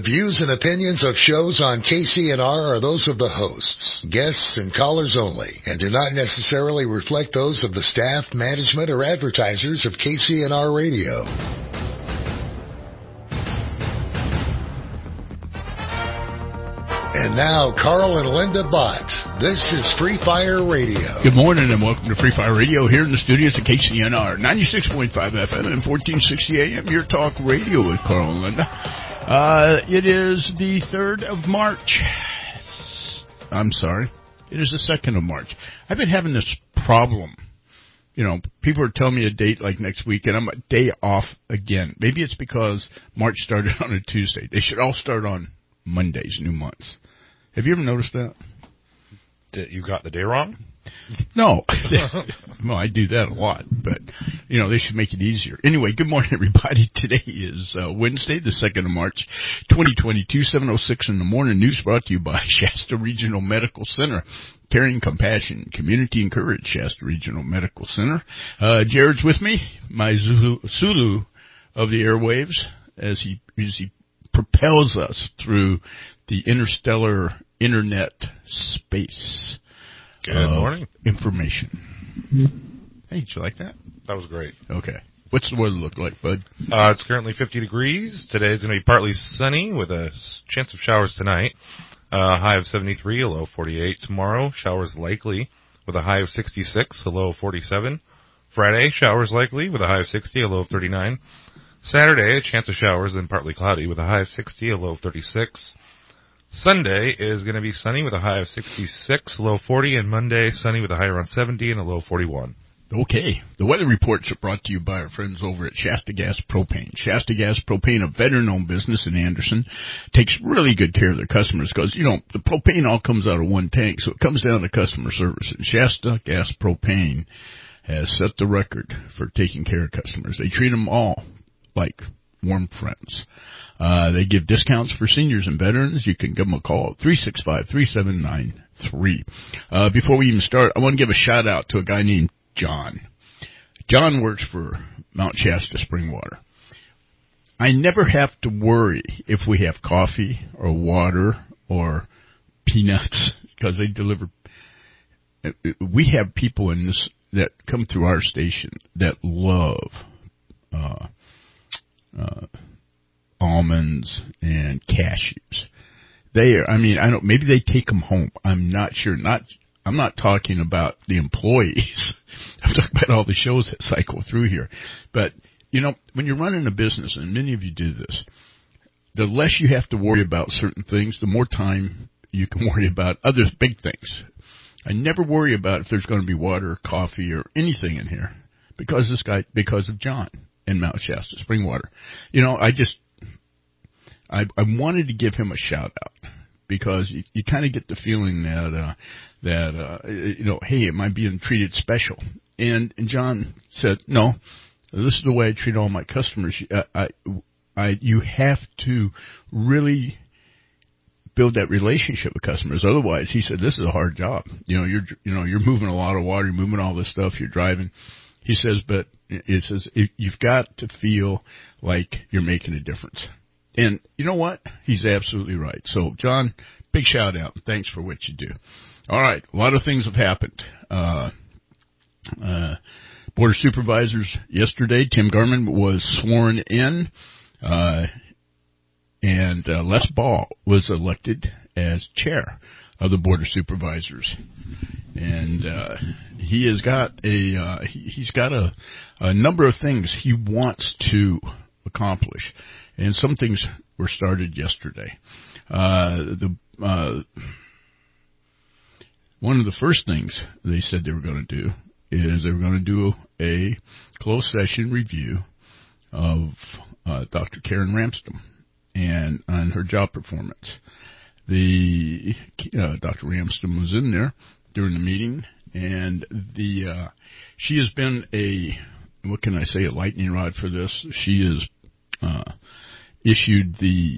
Views and opinions of shows on KCNR are those of the hosts, guests, and callers only, and do not necessarily reflect those of the staff, management, or advertisers of KCNR Radio. And now, Carl and Linda Bott. This is Free Fire Radio. Good morning and welcome to Free Fire Radio here in the studios at KCNR, 96.5 FM and 1460 AM, your talk radio with Carl and Linda. It is the 3rd of March. I'm sorry. It is the 2nd of March. I've been having this problem. You know, people are telling me a date like next week, and I'm a day off again. Maybe it's because March started on a Tuesday. They should all start on Mondays, new months. Have you ever noticed that? You got the day wrong? No. Well, I do that a lot, but, you know, they should make it easier. Anyway, good morning, everybody. Today is Wednesday, the 2nd of March, 2022, 7:06 in the morning. News brought to you by Shasta Regional Medical Center. Caring, compassion, community, and courage, Shasta Regional Medical Center. Jared's with me, my Zulu of the airwaves, as he propels us through the interstellar internet space. Good morning. Information. Hey, did you like that? That was great. Okay. What's the weather look like, bud? It's currently 50 degrees. Today's going to be partly sunny with a chance of showers tonight. High of 73, a low of 48. Tomorrow, showers likely with a high of 66, a low of 47. Friday, showers likely with a high of 60, a low of 39. Saturday, a chance of showers, then partly cloudy with a high of 60, a low of 36. Sunday is going to be sunny with a high of 66, a low of 40, and Monday, sunny with a high around 70 and a low of 41. Okay. The weather reports are brought to you by our friends over at Shasta Gas Propane. Shasta Gas Propane, a veteran-owned business in Anderson, takes really good care of their customers because, you know, the propane all comes out of one tank, so it comes down to customer service. And Shasta Gas Propane has set the record for taking care of customers. They treat them all like warm friends. They give discounts for seniors and veterans. You can give them a call at 365-3793. Before we even start, I want to give a shout out to a guy named John. John works for Mount Shasta Spring Water. I never have to worry if we have coffee or water or peanuts because they deliver. We have people in this that come through our station that love almonds and cashews. Maybe they take them home. I'm not sure. I'm not talking about the employees. I'm talking about all the shows that cycle through here. But, you know, when you're running a business, and many of you do this, the less you have to worry about certain things, the more time you can worry about other big things. I never worry about if there's going to be water or coffee or anything in here because of John in Mount Shasta Spring Water. You know, I wanted to give him a shout out because you kind of get the feeling that you know, hey, am I being treated special? And John said, no, this is the way I treat all my customers. You have to really build that relationship with customers. Otherwise, he said, this is a hard job. You're moving a lot of water, you're moving all this stuff, you're driving. He says, but you've got to feel like you're making a difference. And you know what? He's absolutely right. So, John, big shout out. Thanks for what you do. All right. A lot of things have happened. Board of Supervisors yesterday, Tim Garman was sworn in, and Les Ball was elected as chair of the Board of Supervisors. And he has got he's got a number of things he wants to accomplish. And some things were started yesterday. One of the first things they said they were going to do is they were going to do a closed session review of Dr. Karen Ramsden and on her job performance. Dr. Ramsden was in there during the meeting, and she has been a lightning rod for this. She has issued the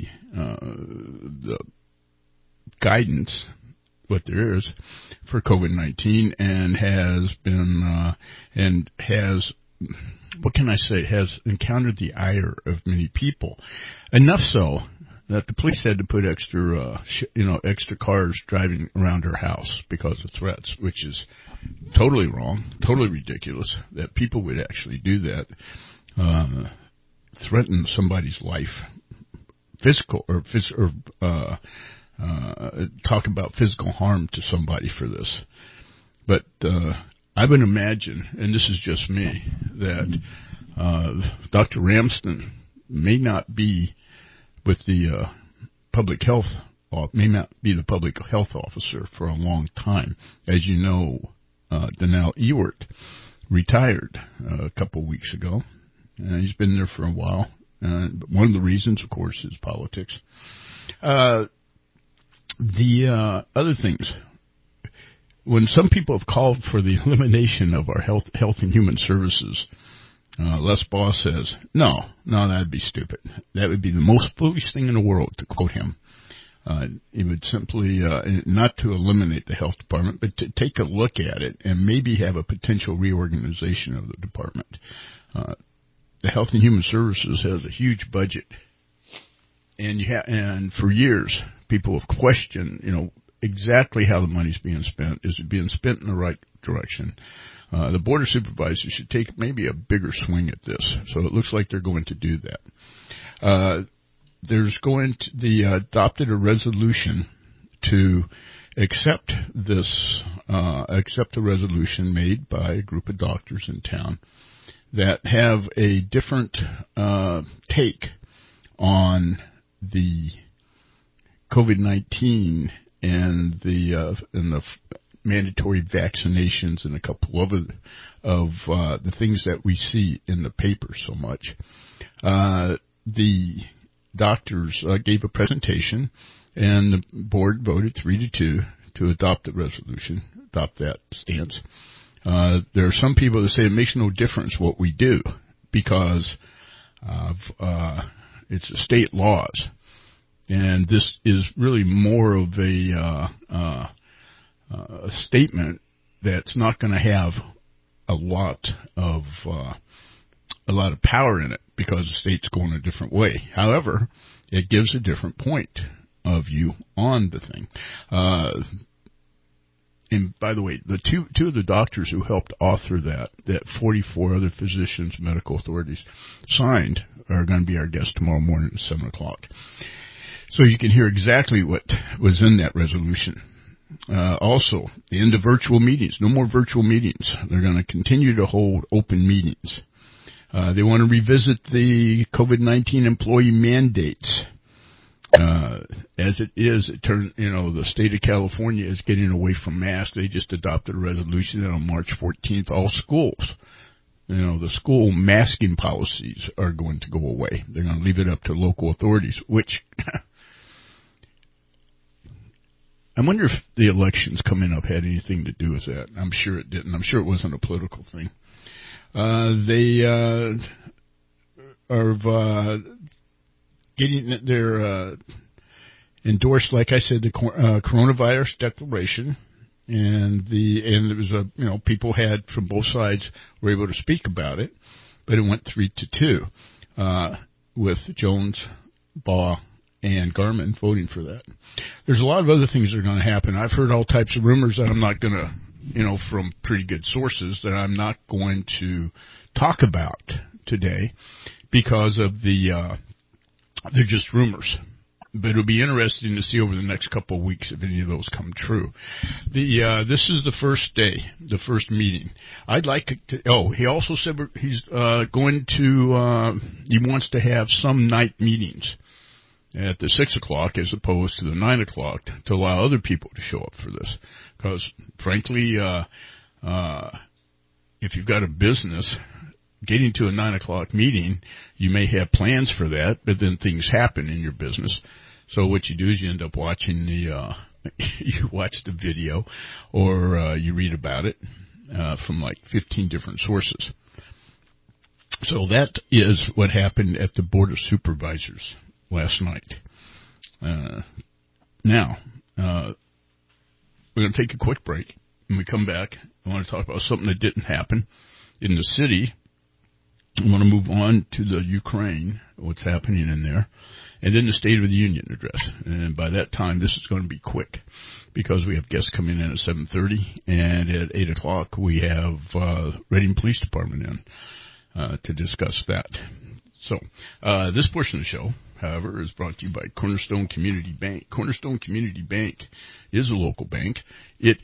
guidance, what there is, for COVID-19, and has been has encountered the ire of many people. Enough so that the police had to put extra cars driving around her house because of threats, which is totally wrong, totally ridiculous that people would actually do that, threaten somebody's life, talk about physical harm to somebody for this. But I would imagine, and this is just me, that Dr. Ramsden may not be with the public health, may not be the public health officer for a long time. As you know, Donnell Ewert retired a couple of weeks ago. He's been there for a while. But one of the reasons, of course, is politics. The other things, when some people have called for the elimination of our health and human services, Les Boss says, no, that'd be stupid. That would be the most foolish thing in the world, to quote him. He would simply, not to eliminate the health department, but to take a look at it and maybe have a potential reorganization of the department. The Health and Human Services has a huge budget. And for years, people have questioned, exactly how the money's being spent. Is it being spent in the right direction? The Board of Supervisors should take maybe a bigger swing at this. So it looks like they're going to do that. They adopted a resolution to accept a resolution made by a group of doctors in town that have a different take on the COVID-19 and the mandatory vaccinations and a couple of the things that we see in the paper so much. The doctors gave a presentation, and the board voted 3-2 to adopt the resolution, adopt that stance. There are some people that say it makes no difference what we do because of it's the state laws, and this is really more of a statement that's not going to have a lot of power in it because the state's going a different way. However, it gives a different point of view on the thing. And by the way, the two of the doctors who helped author that 44 other physicians, medical authorities signed, are going to be our guests tomorrow morning at 7 o'clock. So you can hear exactly what was in that resolution. Also, the end of virtual meetings. No more virtual meetings. They're going to continue to hold open meetings. They want to revisit the COVID-19 employee mandates. As it is, the state of California is getting away from masks. They just adopted a resolution that on March 14th, all schools, the school masking policies are going to go away. They're going to leave it up to local authorities, which I wonder if the elections coming up had anything to do with that. I'm sure it didn't. I'm sure it wasn't a political thing. They are getting their endorsed, like I said, the coronavirus declaration, and it was people had from both sides were able to speak about it, but it went 3-2 with Jones, Baugh, and Garmin voting for that. There's a lot of other things that are going to happen. I've heard all types of rumors that I'm not going to, from pretty good sources that I'm not going to talk about today because of they're just rumors. But it'll be interesting to see over the next couple of weeks if any of those come true. This is the first day, the first meeting. I'd like to. Oh, he also said he's going to. He wants to have some night meetings at the 6 o'clock as opposed to the 9 o'clock to allow other people to show up for this. Because frankly, if you've got a business, getting to a 9 o'clock meeting, you may have plans for that, but then things happen in your business. So what you do is you end up watching you watch the video, or you read about it from like 15 different sources. So that is what happened at the Board of Supervisors last night. Now, we're going to take a quick break. When we come back, I want to talk about something that didn't happen in the city I want to move on to the Ukraine, what's happening in there, and then the State of the Union address. And by that time, this is going to be quick because we have guests coming in at 7:30, and at 8 o'clock we have Reading Police Department in to discuss that. So this portion of the show, however, is brought to you by Cornerstone Community Bank. Cornerstone Community Bank is a local bank. It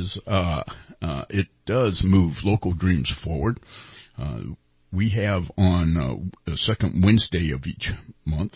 does move local dreams forward. We have on the second Wednesday of each month,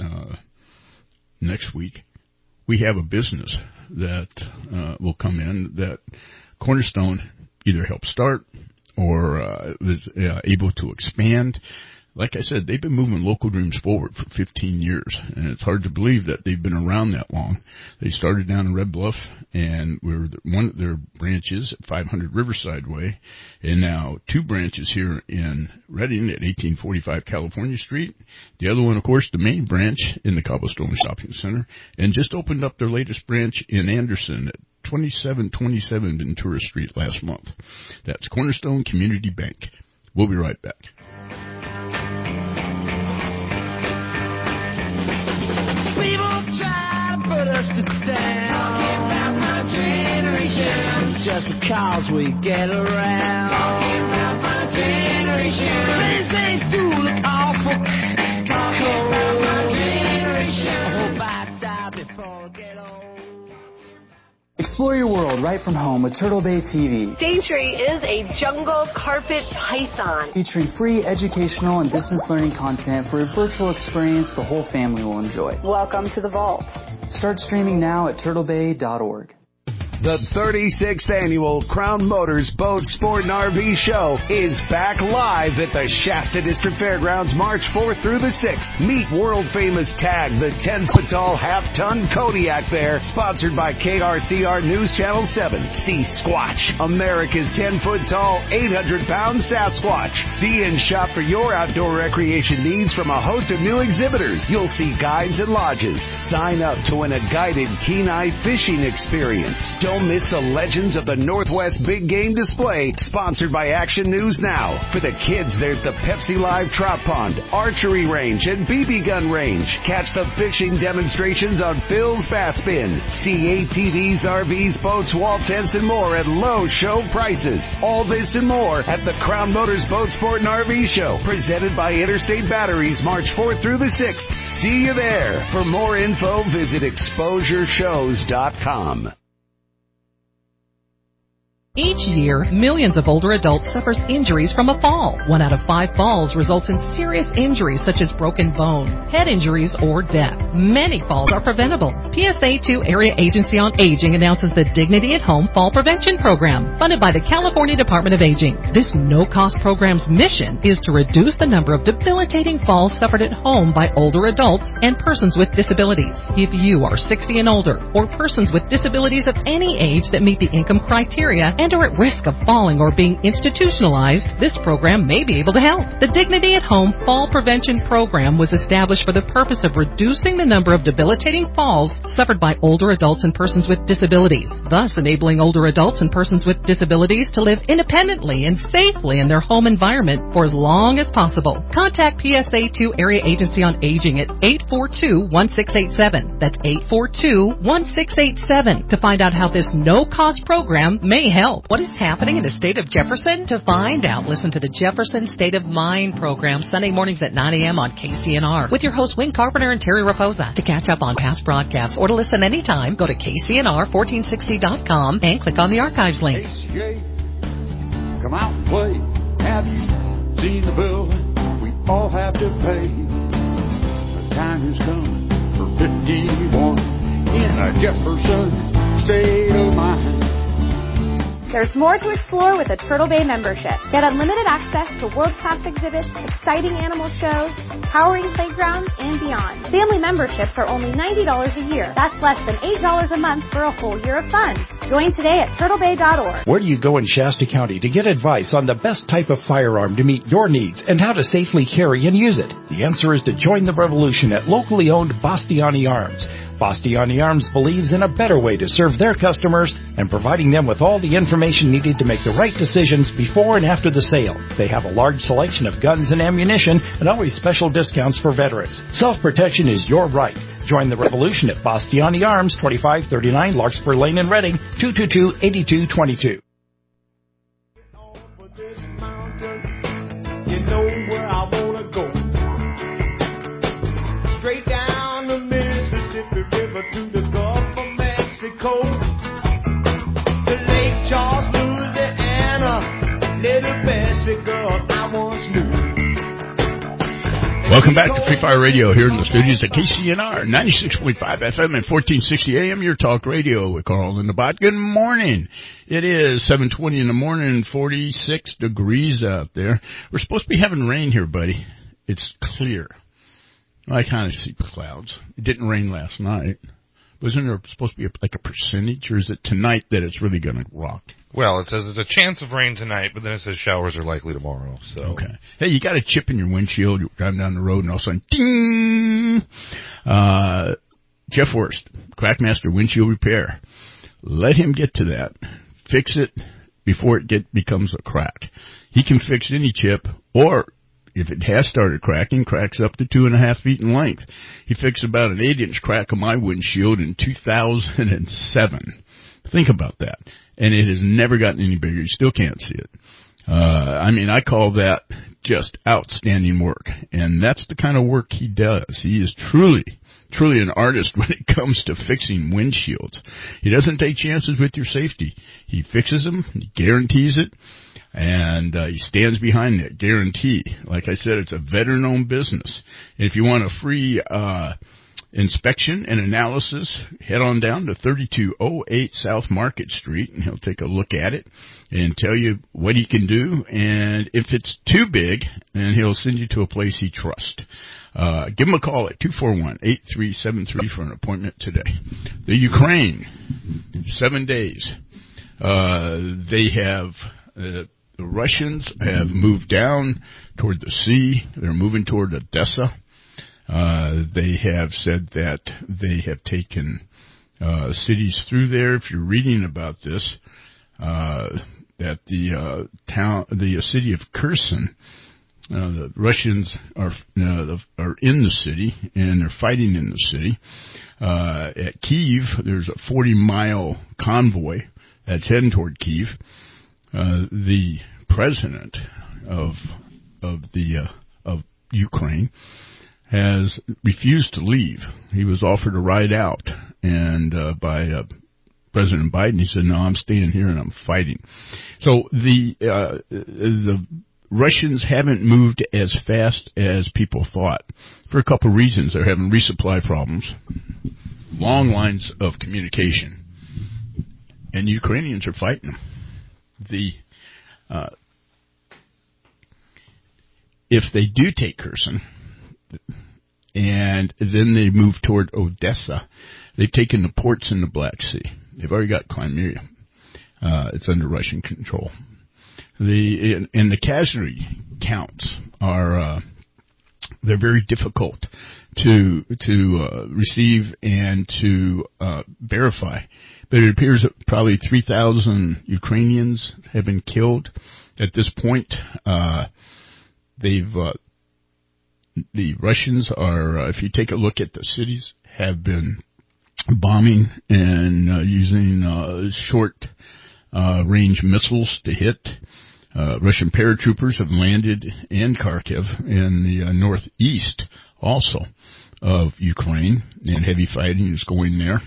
next week, we have a business that will come in that Cornerstone either helped start or is able to expand. Like I said, they've been moving local dreams forward for 15 years, and it's hard to believe that they've been around that long. They started down in Red Bluff, and we're one of their branches at 500 Riverside Way, and now 2 branches here in Reading at 1845 California Street. The other one, of course, the main branch in the Cobblestone Shopping Center, and just opened up their latest branch in Anderson at 2727 Ventura Street last month. That's Cornerstone Community Bank. We'll be right back. Talking about my generation, just because we get around. Talking about my generation, things do look awful. Talking about my generation, I hope I die before I get old. Explore your world right from home with Turtle Bay TV. Daintree is a jungle carpet python. Featuring free educational and distance learning content for a virtual experience the whole family will enjoy. Welcome to the vault. Start streaming now at turtlebay.org. The 36th annual Crown Motors Boat Sport and RV Show is back live at the Shasta District Fairgrounds March 4th through the 6th. Meet world-famous Tag, the 10-foot-tall half-ton Kodiak Bear, sponsored by KRCR News Channel 7. See Squatch, America's 10-foot-tall, 800-pound Sasquatch. See and shop for your outdoor recreation needs from a host of new exhibitors. You'll see guides and lodges. Sign up to win a guided Kenai fishing experience. Don't miss the Legends of the Northwest Big Game Display, sponsored by Action News Now. For the kids, there's the Pepsi Live Trout Pond, Archery Range, and BB Gun Range. Catch the fishing demonstrations on Phil's Bass Bin. See ATVs, RVs, boats, wall tents, and more at low show prices. All this and more at the Crown Motors Boat Sport and RV Show, presented by Interstate Batteries, March 4th through the 6th. See you there. For more info, visit exposureshows.com. Each year, millions of older adults suffer injuries from a fall. 1 out of 5 falls results in serious injuries such as broken bone, head injuries, or death. Many falls are preventable. PSA 2 Area Agency on Aging announces the Dignity at Home Fall Prevention Program, funded by the California Department of Aging. This no-cost program's mission is to reduce the number of debilitating falls suffered at home by older adults and persons with disabilities. If you are 60 and older, or persons with disabilities of any age that meet the income criteria and are at risk of falling or being institutionalized, this program may be able to help. The Dignity at Home Fall Prevention Program was established for the purpose of reducing the number of debilitating falls suffered by older adults and persons with disabilities, thus enabling older adults and persons with disabilities to live independently and safely in their home environment for as long as possible. Contact PSA 2 Area Agency on Aging at 842-1687. That's 842-1687 to find out how this no-cost program may help. What is happening in the state of Jefferson? To find out, listen to the Jefferson State of Mind program Sunday mornings at 9 a.m. on KCNR with your hosts Wayne Carpenter and Terry Raposa. To catch up on past broadcasts or to listen anytime, go to KCNR1460.com and click on the archives link. ACA, come out and play. Have you seen the bill we all have to pay? The time has come for 51 in a Jefferson State of Mind. There's more to explore with a Turtle Bay membership. Get unlimited access to world-class exhibits, exciting animal shows, towering playgrounds, and beyond. Family memberships are only $90 a year. That's less than $8 a month for a whole year of fun. Join today at turtlebay.org. Where do you go in Shasta County to get advice on the best type of firearm to meet your needs and how to safely carry and use it? The answer is to join the revolution at locally owned Bastiani Arms. Bastiani Arms believes in a better way to serve their customers and providing them with all the information needed to make the right decisions before and after the sale. They have a large selection of guns and ammunition and always special discounts for veterans. Self-protection is your right. Join the revolution at Bastiani Arms, 2539 Larkspur Lane in Reading, 222-8222. You know where I wanna go. Straight down the Mississippi River to the Gulf of Mexico, to Lake Charles, Louisiana, little Bessie girl I once knew. Welcome back to Free Fire Radio here in the studios at KCNR 96.5 FM and 1460 AM, your talk radio with Carl and the Bot. Good morning. It is 7:20 in the morning, 46 degrees out there. We're supposed to be having rain here, buddy. It's clear. I kind of see clouds. It didn't rain last night. Wasn't there supposed to be like a percentage, or is it tonight that it's really going to rock? Well, it says there's a chance of rain tonight, but then it says showers are likely tomorrow. So okay. Hey, you got a chip in your windshield. You're driving down the road, and all of a sudden, ding! Jeff Worst, Crackmaster Windshield Repair. Let him get to that. Fix it before it becomes a crack. He can fix any chip, or if it has started cracking, cracks up to 2.5 feet in length. He fixed about an 8-inch crack on my windshield in 2007. Think about that. And it has never gotten any bigger. You still can't see it. I call that just outstanding work. And that's the kind of work he does. He is truly an artist when it comes to fixing windshields. He doesn't take chances with your safety. He fixes them. He guarantees it. And he stands behind that guarantee. Like I said, it's a veteran-owned business. And if you want a free inspection and analysis, head on down to 3208 South Market Street, and he'll take a look at it and tell you what he can do. And if it's too big, then he'll send you to a place he trusts. Give him a call at 241-8373 for an appointment today. The Ukraine, 7 days. The Russians have moved down toward the sea. They're moving toward Odessa. They have said that they have taken cities through there. If you're reading about this, that the city of Kherson, the Russians are in the city and they're fighting in the city. At Kyiv, there's a 40-mile convoy that's heading toward Kyiv. The president of Ukraine has refused to leave. He was offered a ride out, and by President Biden, he said, "No, I'm staying here and I'm fighting." So the Russians haven't moved as fast as people thought for a couple of reasons. They're having resupply problems, long lines of communication, and Ukrainians are fighting them. If they do take Kherson, and then they move toward Odessa, they've taken the ports in the Black Sea. They've already got Crimea. It's under Russian control. And the casualty counts are they're very difficult to receive and to verify. But it appears that probably 3,000 Ukrainians have been killed at this point. The Russians are, if you take a look at the cities, have been bombing and using short-range missiles to hit. Russian paratroopers have landed in Kharkiv in the northeast also of Ukraine, and heavy fighting is going there.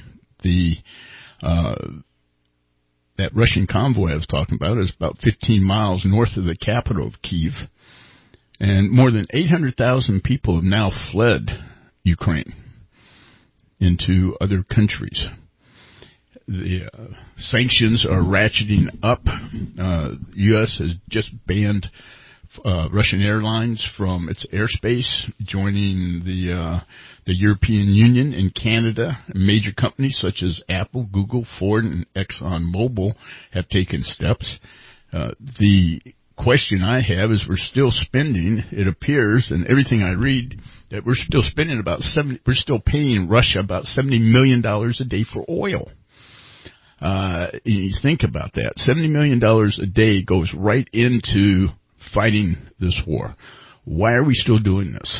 That Russian convoy I was talking about is about 15 miles north of the capital of Kyiv. And more than 800,000 people have now fled Ukraine into other countries. The sanctions are ratcheting up. U.S. has just banned Russian airlines from its airspace, joining the European Union and Canada. Major companies such as Apple, Google, Ford, and ExxonMobil have taken steps. The question I have is we're still spending, it appears, and everything I read, that we're still spending we're still paying Russia about $70 million a day for oil. You think about that. $70 million a day goes right into fighting this war. Why are we still doing this?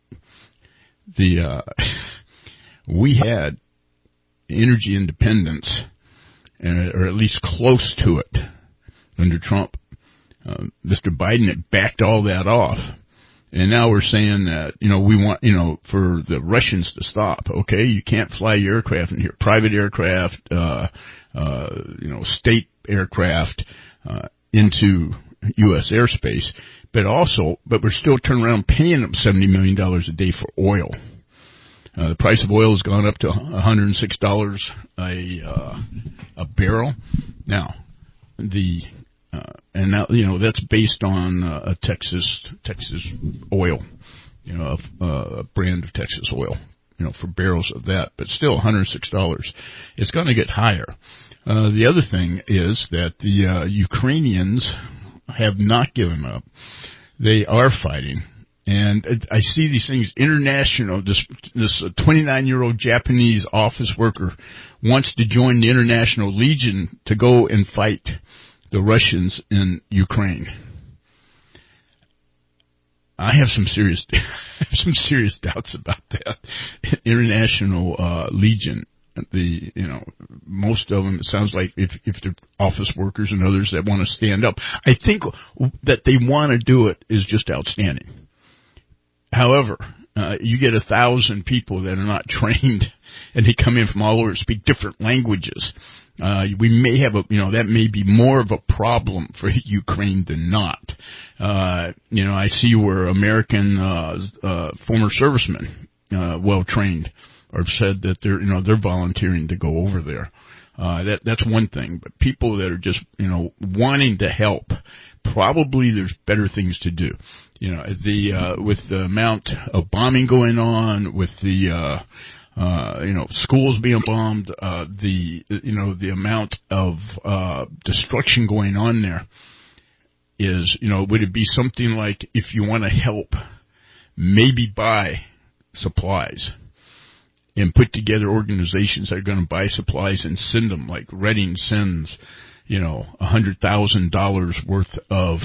We had energy independence, or at least close to it, under Trump. Mr. Biden had backed all that off. And now we're saying that, we want, for the Russians to stop. Okay, you can't fly your aircraft in here. Private aircraft, state aircraft, into U.S. airspace. But we're still turning around paying them $70 million a day for oil. The price of oil has gone up to $106 a barrel. Now, and now, that's based on a Texas oil, a brand of Texas oil, for barrels of that, but still $106. It's going to get higher. The other thing is that the Ukrainians have not given up. They are fighting. And I see these things international. This 29-year-old Japanese office worker wants to join the International Legion to go and fight the Russians in Ukraine. I have some serious doubts about that. International Legion. Most of them, it sounds like if they're office workers and others that want to stand up, I think that they want to do it is just outstanding. However, you get 1,000 people that are not trained, and they come in from all over, speak different languages. We may have that may be more of a problem for Ukraine than not. I see where American former servicemen, well trained, are said that they're volunteering to go over there. That's one thing. But people that are just wanting to help, probably there's better things to do. With the amount of bombing going on, with the schools being bombed, the amount of destruction going on there is, would it be something like, if you want to help, maybe buy supplies and put together organizations that are going to buy supplies and send them, like Redding sends, $100,000 worth of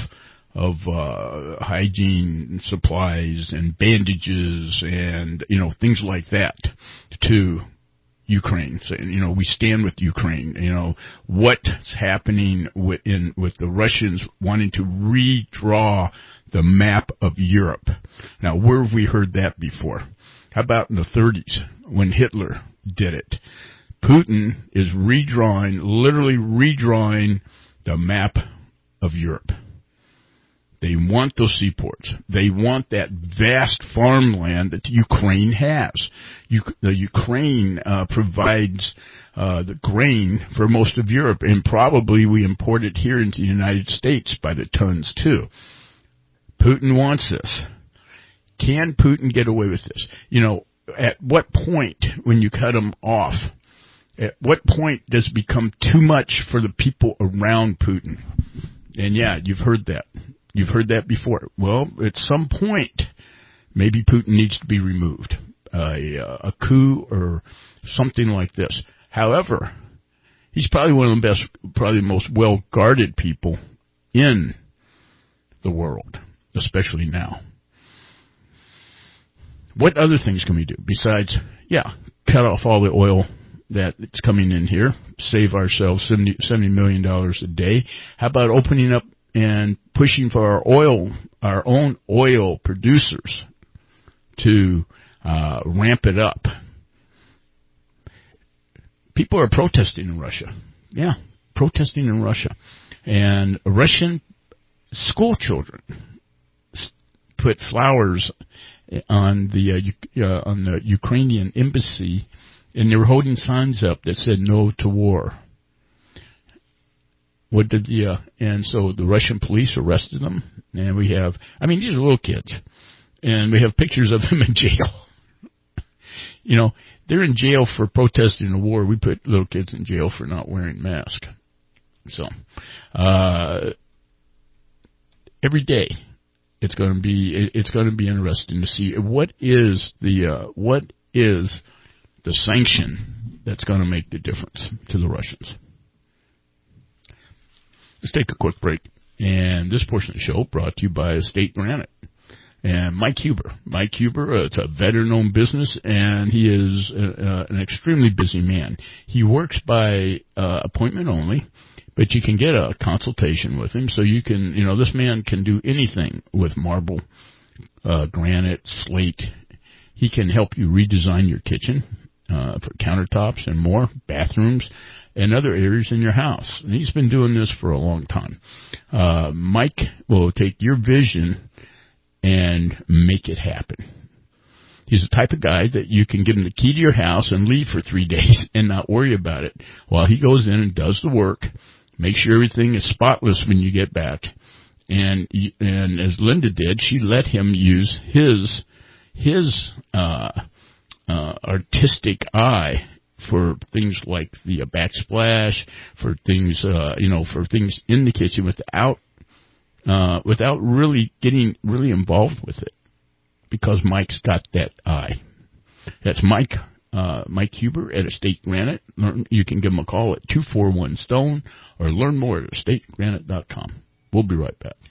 hygiene supplies and bandages and, things like that to Ukraine. So, we stand with Ukraine. What's happening with the Russians wanting to redraw the map of Europe. Now, where have we heard that before? How about in the 30s when Hitler did it? Putin is literally redrawing the map of Europe. They want those seaports. They want that vast farmland that Ukraine has. The Ukraine provides the grain for most of Europe, and probably we import it here into the United States by the tons too. Putin wants this. Can Putin get away with this? At what point, when you cut him off, at what point does it become too much for the people around Putin? And yeah, you've heard that. You've heard that before. Well, at some point, maybe Putin needs to be removed. A coup or something like this. However, he's probably one of the best, probably the most well-guarded people in the world, especially now. What other things can we do besides, cut off all the oil that's coming in here, save ourselves $70 million a day? How about opening up and pushing for our own oil producers to ramp it up? People are protesting in Russia. Yeah, protesting in Russia. And Russian school children put flowers on the Ukrainian embassy, and they were holding signs up that said "No to war." And so the Russian police arrested them, and these are little kids, and we have pictures of them in jail. They're in jail for protesting the war. We put little kids in jail for not wearing masks. So, every day, it's going to be interesting to see what is the sanction that's going to make the difference to the Russians. Let's take a quick break. And this portion of the show brought to you by Estate Granite. And Mike Huber. Mike Huber, it's a veteran-owned business, and he is an extremely busy man. He works by appointment only, but you can get a consultation with him. So you can, this man can do anything with marble, granite, slate. He can help you redesign your kitchen for countertops and more, bathrooms, and other areas in your house. And he's been doing this for a long time. Mike will take your vision and make it happen. He's the type of guy that you can give him the key to your house and leave for 3 days and not worry about it while he goes in and does the work, make sure everything is spotless when you get back. And as Linda did, she let him use his artistic eye for things like the backsplash, for things, for things in the kitchen without really getting really involved with it, because Mike's got that eye. That's Mike Huber at Estate Granite. You can give him a call at 241-STONE or learn more at estategranite.com. We'll be right back.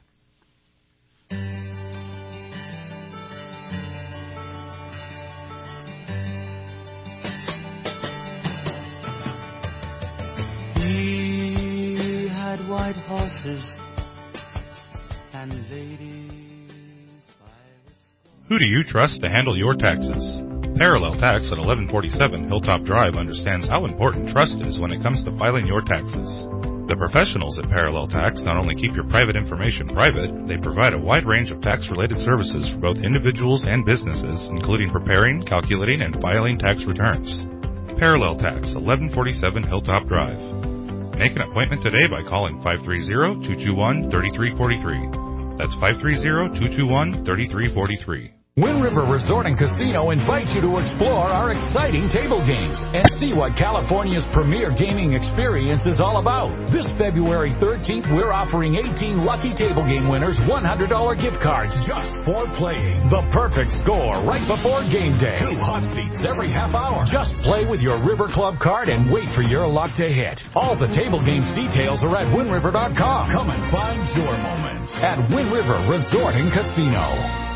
He had white horses and ladies by the score. Who do you trust to handle your taxes? Parallel Tax at 1147 Hilltop Drive understands how important trust is when it comes to filing your taxes. The professionals at Parallel Tax not only keep your private information private, they provide a wide range of tax-related services for both individuals and businesses, including preparing, calculating, and filing tax returns. Parallel Tax, 1147 Hilltop Drive. Make an appointment today by calling 530-221-3343. That's 530-221-3343. Wind River Resort and Casino invites you to explore our exciting table games and see what California's premier gaming experience is all about. This February 13th, we're offering 18 lucky table game winners $100 gift cards just for playing. The perfect score right before game day. 2 hot seats every half hour. Just play with your River Club card and wait for your luck to hit. All the table games details are at WindRiver.com. Come and find your moment at Wind River Resort and Casino.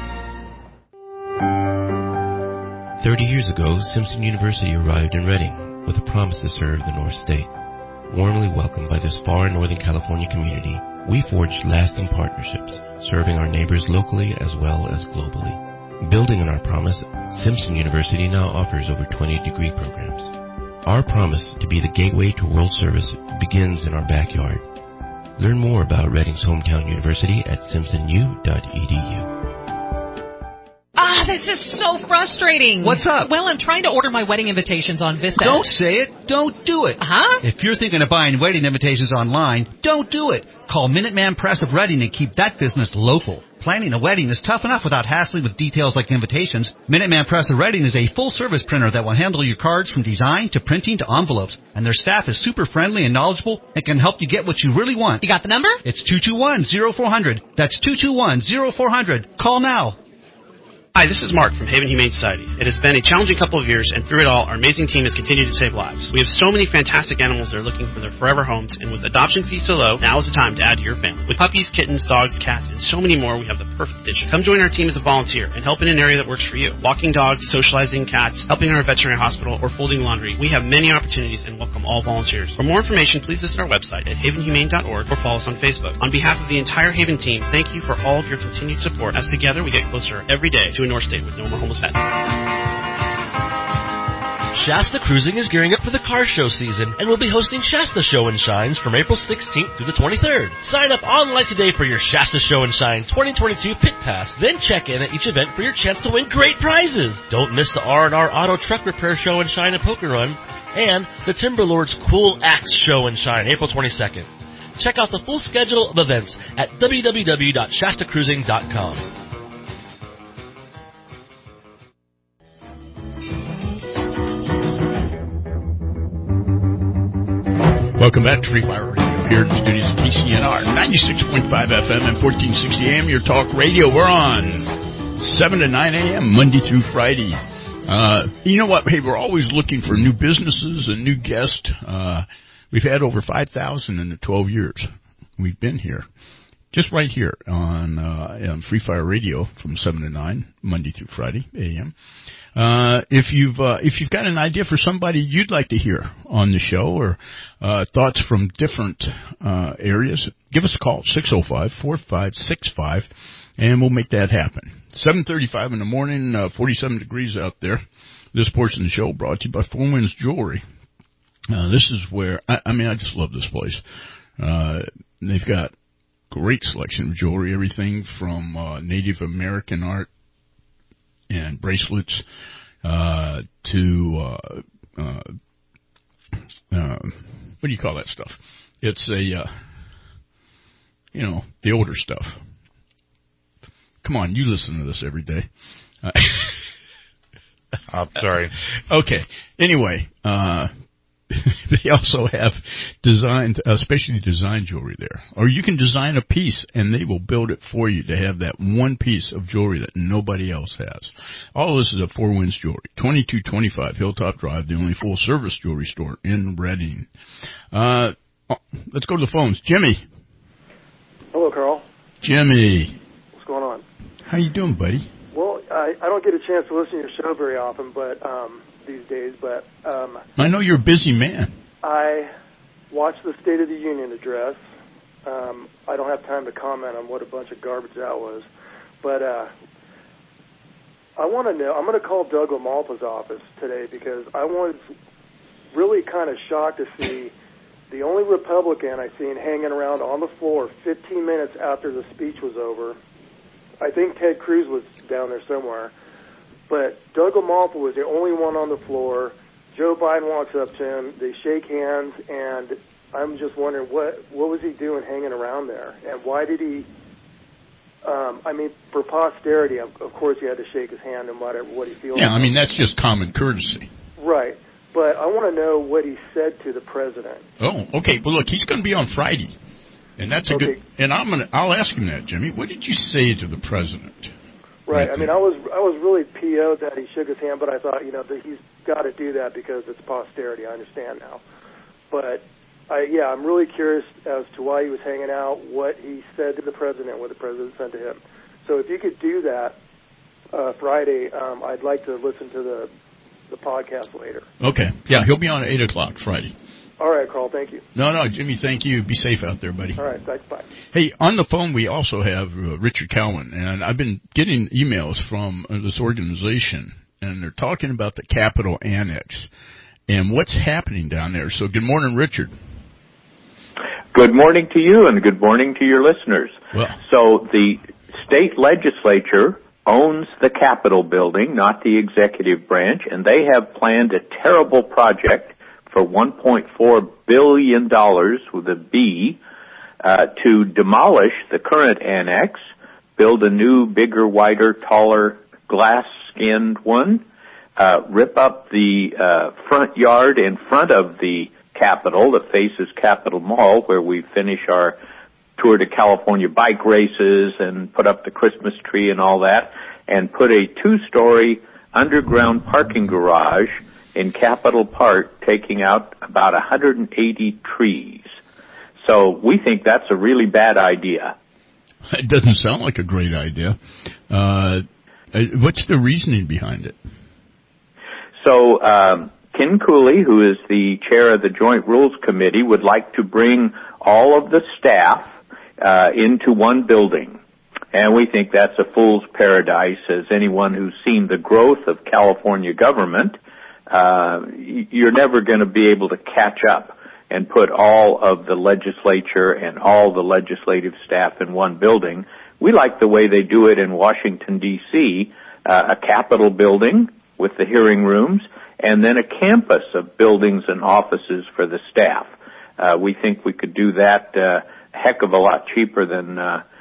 30 years ago, Simpson University arrived in Reading with a promise to serve the North State. Warmly welcomed by this far Northern California community, we forged lasting partnerships, serving our neighbors locally as well as globally. Building on our promise, Simpson University now offers over 20 degree programs. Our promise to be the gateway to world service begins in our backyard. Learn more about Reading's hometown university at simpsonu.edu. This is so frustrating. What's up? Well, I'm trying to order my wedding invitations on Vista. Don't say it. Don't do it. Huh? If you're thinking of buying wedding invitations online, don't do it. Call Minuteman Press of Reading and keep that business local. Planning a wedding is tough enough without hassling with details like invitations. Minuteman Press of Reading is a full-service printer that will handle your cards from design to printing to envelopes. And their staff is super friendly and knowledgeable and can help you get what you really want. You got the number? It's 221-0400. That's 221-0400. Call now. Hi, this is Mark from Haven Humane Society. It has been a challenging couple of years, and through it all, our amazing team has continued to save lives. We have so many fantastic animals that are looking for their forever homes, and with adoption fees so low, now is the time to add to your family. With puppies, kittens, dogs, cats, and so many more, we have the perfect addition. Come join our team as a volunteer and help in an area that works for you. Walking dogs, socializing cats, helping our veterinary hospital, or folding laundry. We have many opportunities and welcome all volunteers. For more information, please visit our website at havenhumane.org or follow us on Facebook. On behalf of the entire Haven team, thank you for all of your continued support, as together we get closer every day to a North State with no more homeless pets. Shasta Cruising is gearing up for the car show season and will be hosting Shasta Show and Shines from April 16th through the 23rd. Sign up online today for your Shasta Show and Shine 2022 Pit Pass. Then check in at each event for your chance to win great prizes. Don't miss the R&R Auto Truck Repair Show and Shine and Poker Run and the Timberlords Cool Axe Show and Shine April 22nd. Check out the full schedule of events at www.shastacruising.com. Welcome back to Free Fire Radio. here at the studios of KCNR, 96.5 FM and 1460 AM, your talk radio. We're on 7 to 9 a.m., Monday through Friday. You know what? Hey, we're always looking for new businesses and new guests. We've had over 5,000 in the 12 years we've been here. Just right here on Free Fire Radio from 7 to 9, Monday through Friday, a.m. If you've got an idea for somebody you'd like to hear on the show or thoughts from different areas, give us a call, 605-4565, and we'll make that happen. 7:35 in the morning, 47 degrees out there. This portion of the show brought to you by Four Winds Jewelry. This is where, I just love this place. They've got great selection of jewelry, everything from Native American art and bracelets to what do you call that stuff? It's the older stuff. Come on, you listen to this every day. I'm sorry. Okay. Anyway, they also have specially designed jewelry there. Or you can design a piece, and they will build it for you to have that one piece of jewelry that nobody else has. All this is at Four Winds Jewelry, 2225 Hilltop Drive, the only full-service jewelry store in Reading. Let's go to the phones. Jimmy. Hello, Carl. Jimmy. What's going on? How you doing, buddy? Well, I don't get a chance to listen to your show very often, but these days, but I know you're a busy man. I watched the State of the Union address. I don't have time to comment on what a bunch of garbage that was, but I want to know. I'm going to call Doug LaMalpa's office today because I was really kind of shocked to see the only Republican I seen hanging around on the floor 15 minutes after the speech was over. I think Ted Cruz was down there somewhere. But Doug LaMalpa was the only one on the floor. Joe Biden walks up to him. They shake hands, and I'm just wondering what was he doing hanging around there, and why did he? For posterity, of course, he had to shake his hand no matter what he feels. Yeah, that's just common courtesy. Right, but I want to know what he said to the president. Oh, okay. Well, look, he's going to be on Friday, and that's a good. And I'll ask him that, Jimmy. What did you say to the president? Right. I was really PO'd that he shook his hand, but I thought, that he's got to do that because it's posterity. I understand now. But, I'm really curious as to why he was hanging out, what he said to the president, what the president said to him. So if you could do that Friday, I'd like to listen to the podcast later. Okay. Yeah, he'll be on at 8 o'clock Friday. All right, Carl, thank you. No, Jimmy, thank you. Be safe out there, buddy. All right, thanks, bye. Hey, on the phone we also have Richard Cowan, and I've been getting emails from this organization, and they're talking about the Capitol Annex and what's happening down there. So good morning, Richard. Good morning to you, and good morning to your listeners. Well, so the state legislature owns the Capitol building, not the executive branch, and they have planned a terrible project for $1.4 billion with a B, to demolish the current annex, build a new, bigger, wider, taller, glass-skinned one, rip up the front yard in front of the Capitol that faces Capitol Mall, where we finish our Tour de California bike races and put up the Christmas tree and all that, and put a 2-story underground parking garage in Capitol Park, taking out about 180 trees. So we think that's a really bad idea. It doesn't sound like a great idea. What's the reasoning behind it? So Ken Cooley, who is the chair of the Joint Rules Committee, would like to bring all of the staff into one building. And we think that's a fool's paradise. As anyone who's seen the growth of California government, you're never going to be able to catch up and put all of the legislature and all the legislative staff in one building. We like the way they do it in Washington, D.C., a Capitol building with the hearing rooms, and then a campus of buildings and offices for the staff. We think we could do that a heck of a lot cheaper than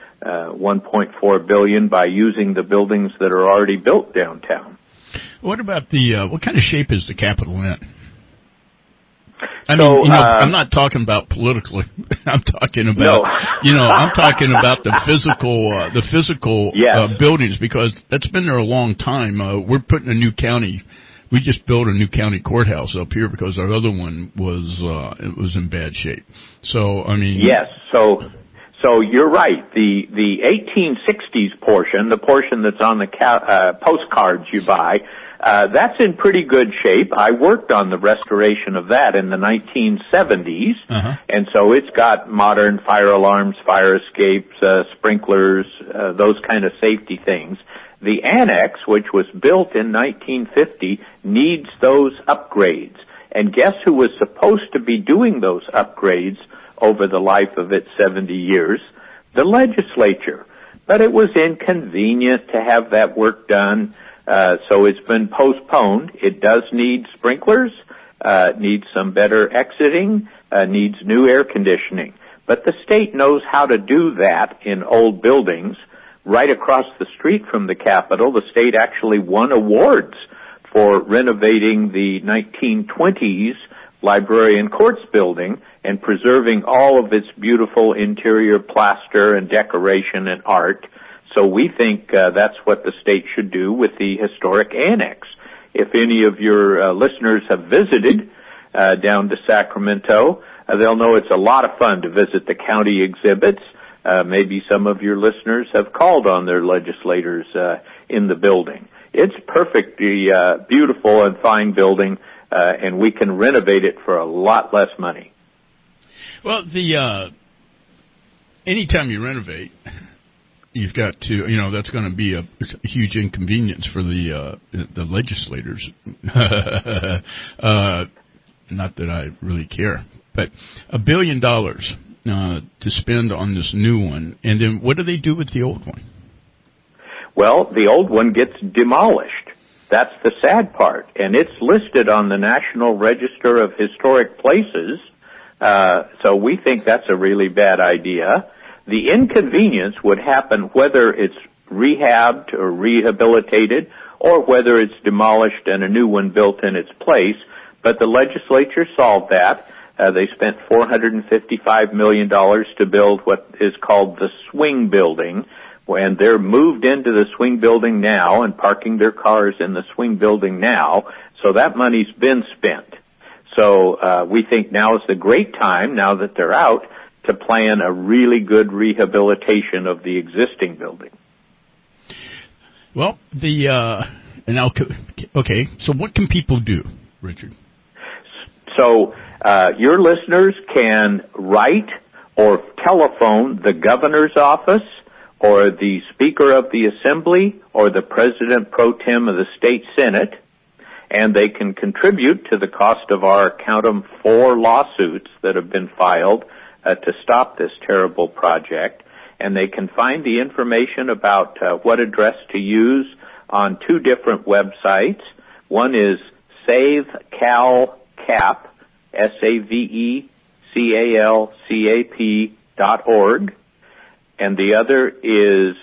$1.4 billion by using the buildings that are already built downtown. What about what kind of shape is the Capitol in? I mean, I'm not talking about politically. I'm talking about, I'm talking about the physical buildings, because that's been there a long time. We're putting a new county. We just built a new county courthouse up here because our other one was in bad shape. So, I mean. Yes. So you're right. The 1860s portion, the portion that's on the postcards you buy, that's in pretty good shape. I worked on the restoration of that in the 1970s, and so it's got modern fire alarms, fire escapes, sprinklers, those kind of safety things. The annex, which was built in 1950, needs those upgrades. And guess who was supposed to be doing those upgrades over the life of its 70 years? The legislature. But it was inconvenient to have that work done, so it's been postponed. It does need sprinklers, needs some better exiting, needs new air conditioning. But the state knows how to do that in old buildings. Right across the street from the Capitol, the state actually won awards for renovating the 1920s Library and Courts building and preserving all of its beautiful interior plaster and decoration and art. So we think that's what the state should do with the historic annex. If any of your listeners have visited down to Sacramento, they'll know it's a lot of fun to visit the county exhibits. Maybe some of your listeners have called on their legislators in the building. It's perfectly beautiful and fine building, and we can renovate it for a lot less money. Well, anytime you renovate, you've got to, that's going to be a huge inconvenience for the legislators. Not that I really care, but $1 billion. To spend on this new one, and then what do they do with the old one? Well, the old one gets demolished. That's the sad part, and it's listed on the National Register of Historic Places, so we think that's a really bad idea. The inconvenience would happen whether it's rehabbed or rehabilitated, or whether it's demolished and a new one built in its place, but the legislature solved that. They spent $455 million to build what is called the Swing Building, and they're moved into the Swing Building now and parking their cars in the Swing Building now, so that money's been spent. So we think now is the great time, now that they're out, to plan a really good rehabilitation of the existing building. Well, okay, so what can people do, Richard? So your listeners can write or telephone the governor's office or the Speaker of the Assembly or the President Pro Tem of the State Senate, and they can contribute to the cost of our, count 'em, 4 lawsuits that have been filed to stop this terrible project. And they can find the information about what address to use on 2 different websites. One is SaveCalCap, SaveCalCap.org, and the other is,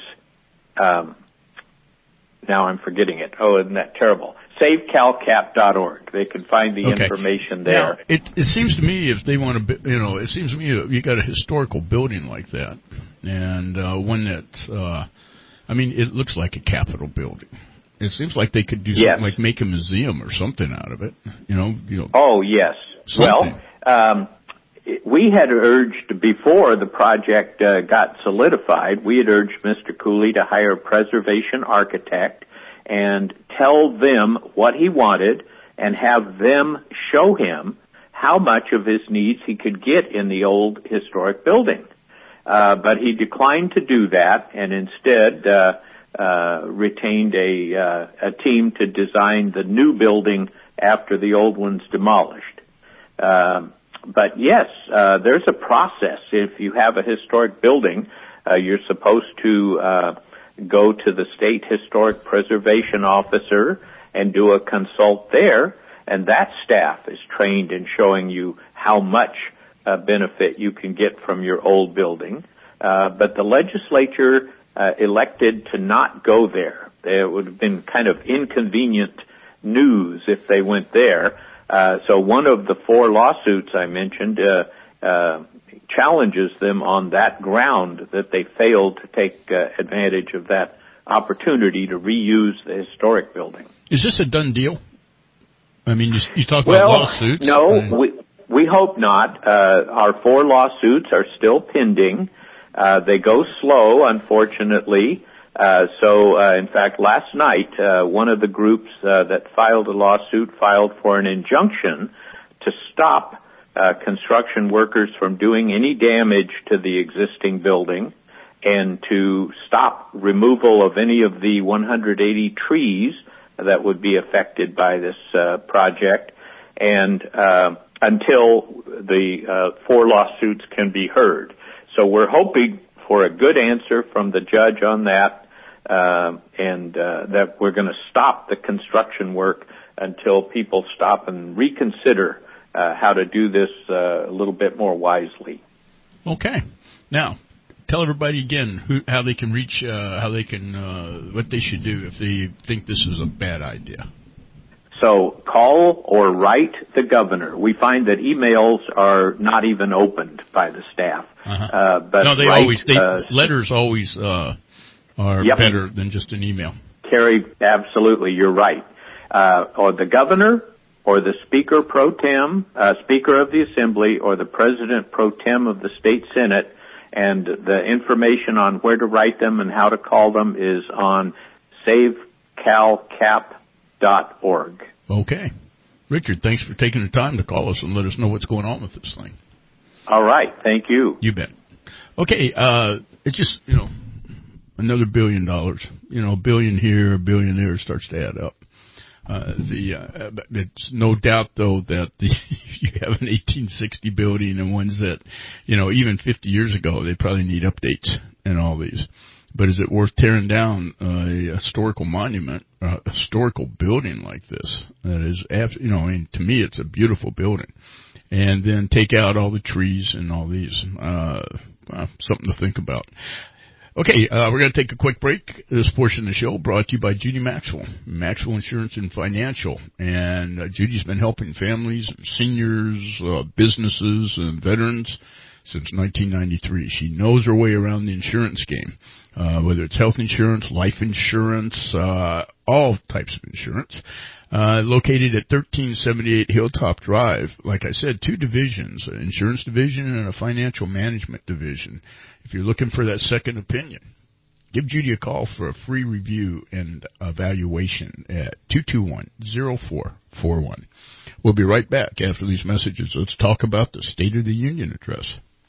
now I'm forgetting it. Oh, isn't that terrible? SaveCalCap.org. They can find the information there. Now, it seems to me if they want to, it seems to me you got a historical building like that, and one that's, it looks like a Capitol building. It seems like they could do something like make a museum or something out of it. Oh, yes. Something. Well, we had urged before the project got solidified, we had urged Mr. Cooley to hire a preservation architect and tell them what he wanted and have them show him how much of his needs he could get in the old historic building. But he declined to do that and instead retained a team to design the new building after the old one's demolished. But yes, there's a process. If you have a historic building, you're supposed to go to the state historic preservation officer and do a consult there, and that staff is trained in showing you how much benefit you can get from your old building. But the legislature elected to not go there. It would have been kind of inconvenient news if they went there. So one of the 4 lawsuits I mentioned challenges them on that ground that they failed to take advantage of that opportunity to reuse the historic building. Is this a done deal? I mean, you talk about lawsuits. No, we hope not. Our 4 lawsuits are still pending. They go slow, unfortunately. In fact, last night, one of the groups that filed a lawsuit filed for an injunction to stop construction workers from doing any damage to the existing building and to stop removal of any of the 180 trees that would be affected by this project, and until the 4 lawsuits can be heard. So we're hoping for a good answer from the judge on that, and that we're going to stop the construction work until people stop and reconsider how to do this a little bit more wisely. Okay. Now, tell everybody again how they can reach, what they should do if they think this is a bad idea. So call or write the governor. We find that emails are not even opened by the staff. But no, letters always are better than just an email. Kerry, absolutely, you're right. Or the governor, or the Speaker Pro Tem, Speaker of the Assembly, or the President Pro Tem of the State Senate, and the information on where to write them and how to call them is on savecalcap.org. Okay. Richard, thanks for taking the time to call us and let us know what's going on with this thing. All right. Thank you. You bet. Okay. It's just, another $1 billion. A billion here, $1 billion there starts to add up. It's no doubt, though, that if you have an 1860 building and ones that, even 50 years ago, they probably need updates and all these. But is it worth tearing down a historical monument, a historical building like this? That is, to me, it's a beautiful building. And then take out all the trees and all these. Something to think about. Okay, we're going to take a quick break. This portion of the show brought to you by Judy Maxwell, Maxwell Insurance and Financial. And Judy's been helping families, seniors, businesses, and veterans since 1993. She knows her way around the insurance game, whether it's health insurance, life insurance, all types of insurance. Located at 1378 Hilltop Drive. Like I said, 2 divisions, an insurance division and a financial management division. If you're looking for that second opinion, give Judy a call for a free review and evaluation at 221-0441. We'll be right back after these messages. Let's talk about the State of the Union address.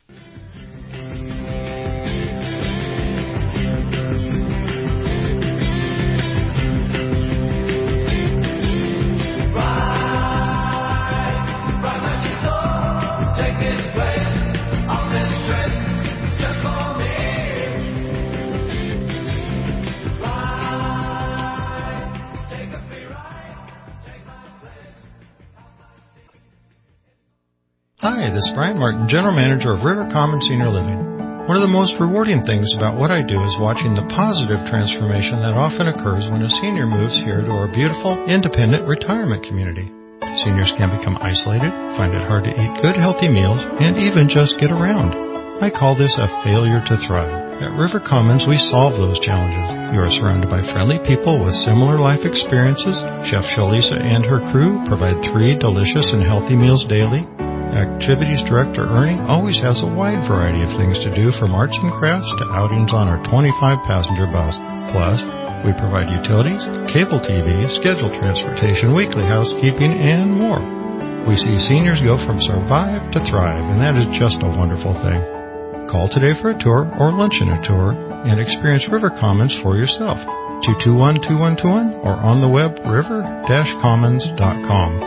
Hi, this is Brian Martin, General Manager of River Commons Senior Living. One of the most rewarding things about what I do is watching the positive transformation that often occurs when a senior moves here to our beautiful, independent retirement community. Seniors can become isolated, find it hard to eat good, healthy meals, and even just get around. I call this a failure to thrive. At River Commons, we solve those challenges. You are surrounded by friendly people with similar life experiences. Chef Shalisa and her crew provide 3 delicious and healthy meals daily. Activities Director Ernie always has a wide variety of things to do, from arts and crafts to outings on our 25-passenger bus. Plus, we provide utilities, cable TV, scheduled transportation, weekly housekeeping, and more. We see seniors go from survive to thrive, and that is just a wonderful thing. Call today for a tour or luncheon a tour and experience River Commons for yourself. 221-2121 or on the web river-commons.com.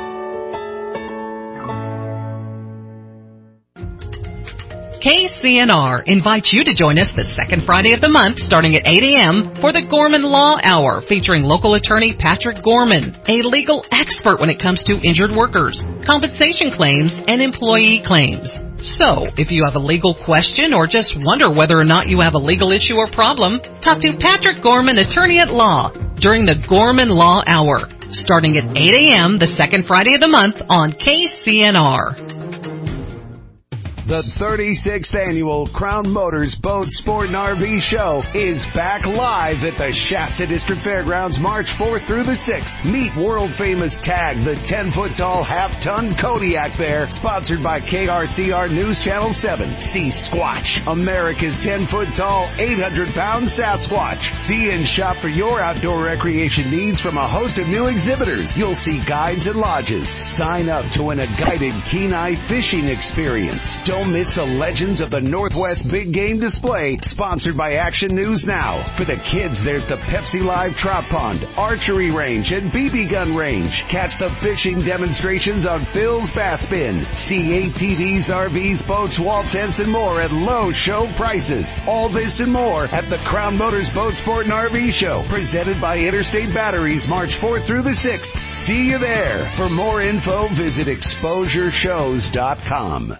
KCNR invites you to join us the second Friday of the month starting at 8 a.m. for the Gorman Law Hour, featuring local attorney Patrick Gorman, a legal expert when it comes to injured workers, compensation claims, and employee claims. So, if you have a legal question or just wonder whether or not you have a legal issue or problem, talk to Patrick Gorman, attorney at law, during the Gorman Law Hour. Fest, starting at 8 a.m. the second Friday of the month on KCNR. The 36th annual Crown Motors Boat Sport and RV Show is back live at the Shasta District Fairgrounds March 4th through the 6th. Meet world-famous Tag, the 10-foot-tall half-ton Kodiak Bear, sponsored by KRCR News Channel 7. See Squatch, America's 10-foot-tall, 800-pound Sasquatch. See and shop for your outdoor recreation needs from a host of new exhibitors. You'll see guides and lodges. Sign up to win a guided Kenai fishing experience. Don't miss the Legends of the Northwest Big Game Display, sponsored by Action News Now. For the kids, there's the Pepsi Live Trout Pond, Archery Range, and BB Gun Range. Catch the fishing demonstrations on Phil's Bass Bin. See ATVs, RVs, boats, wall tents, and more at low show prices. All this and more at the Crown Motors Boat Sport and RV Show, presented by Interstate Batteries, March 4th through the 6th. See you there. For more info, visit exposureshows.com.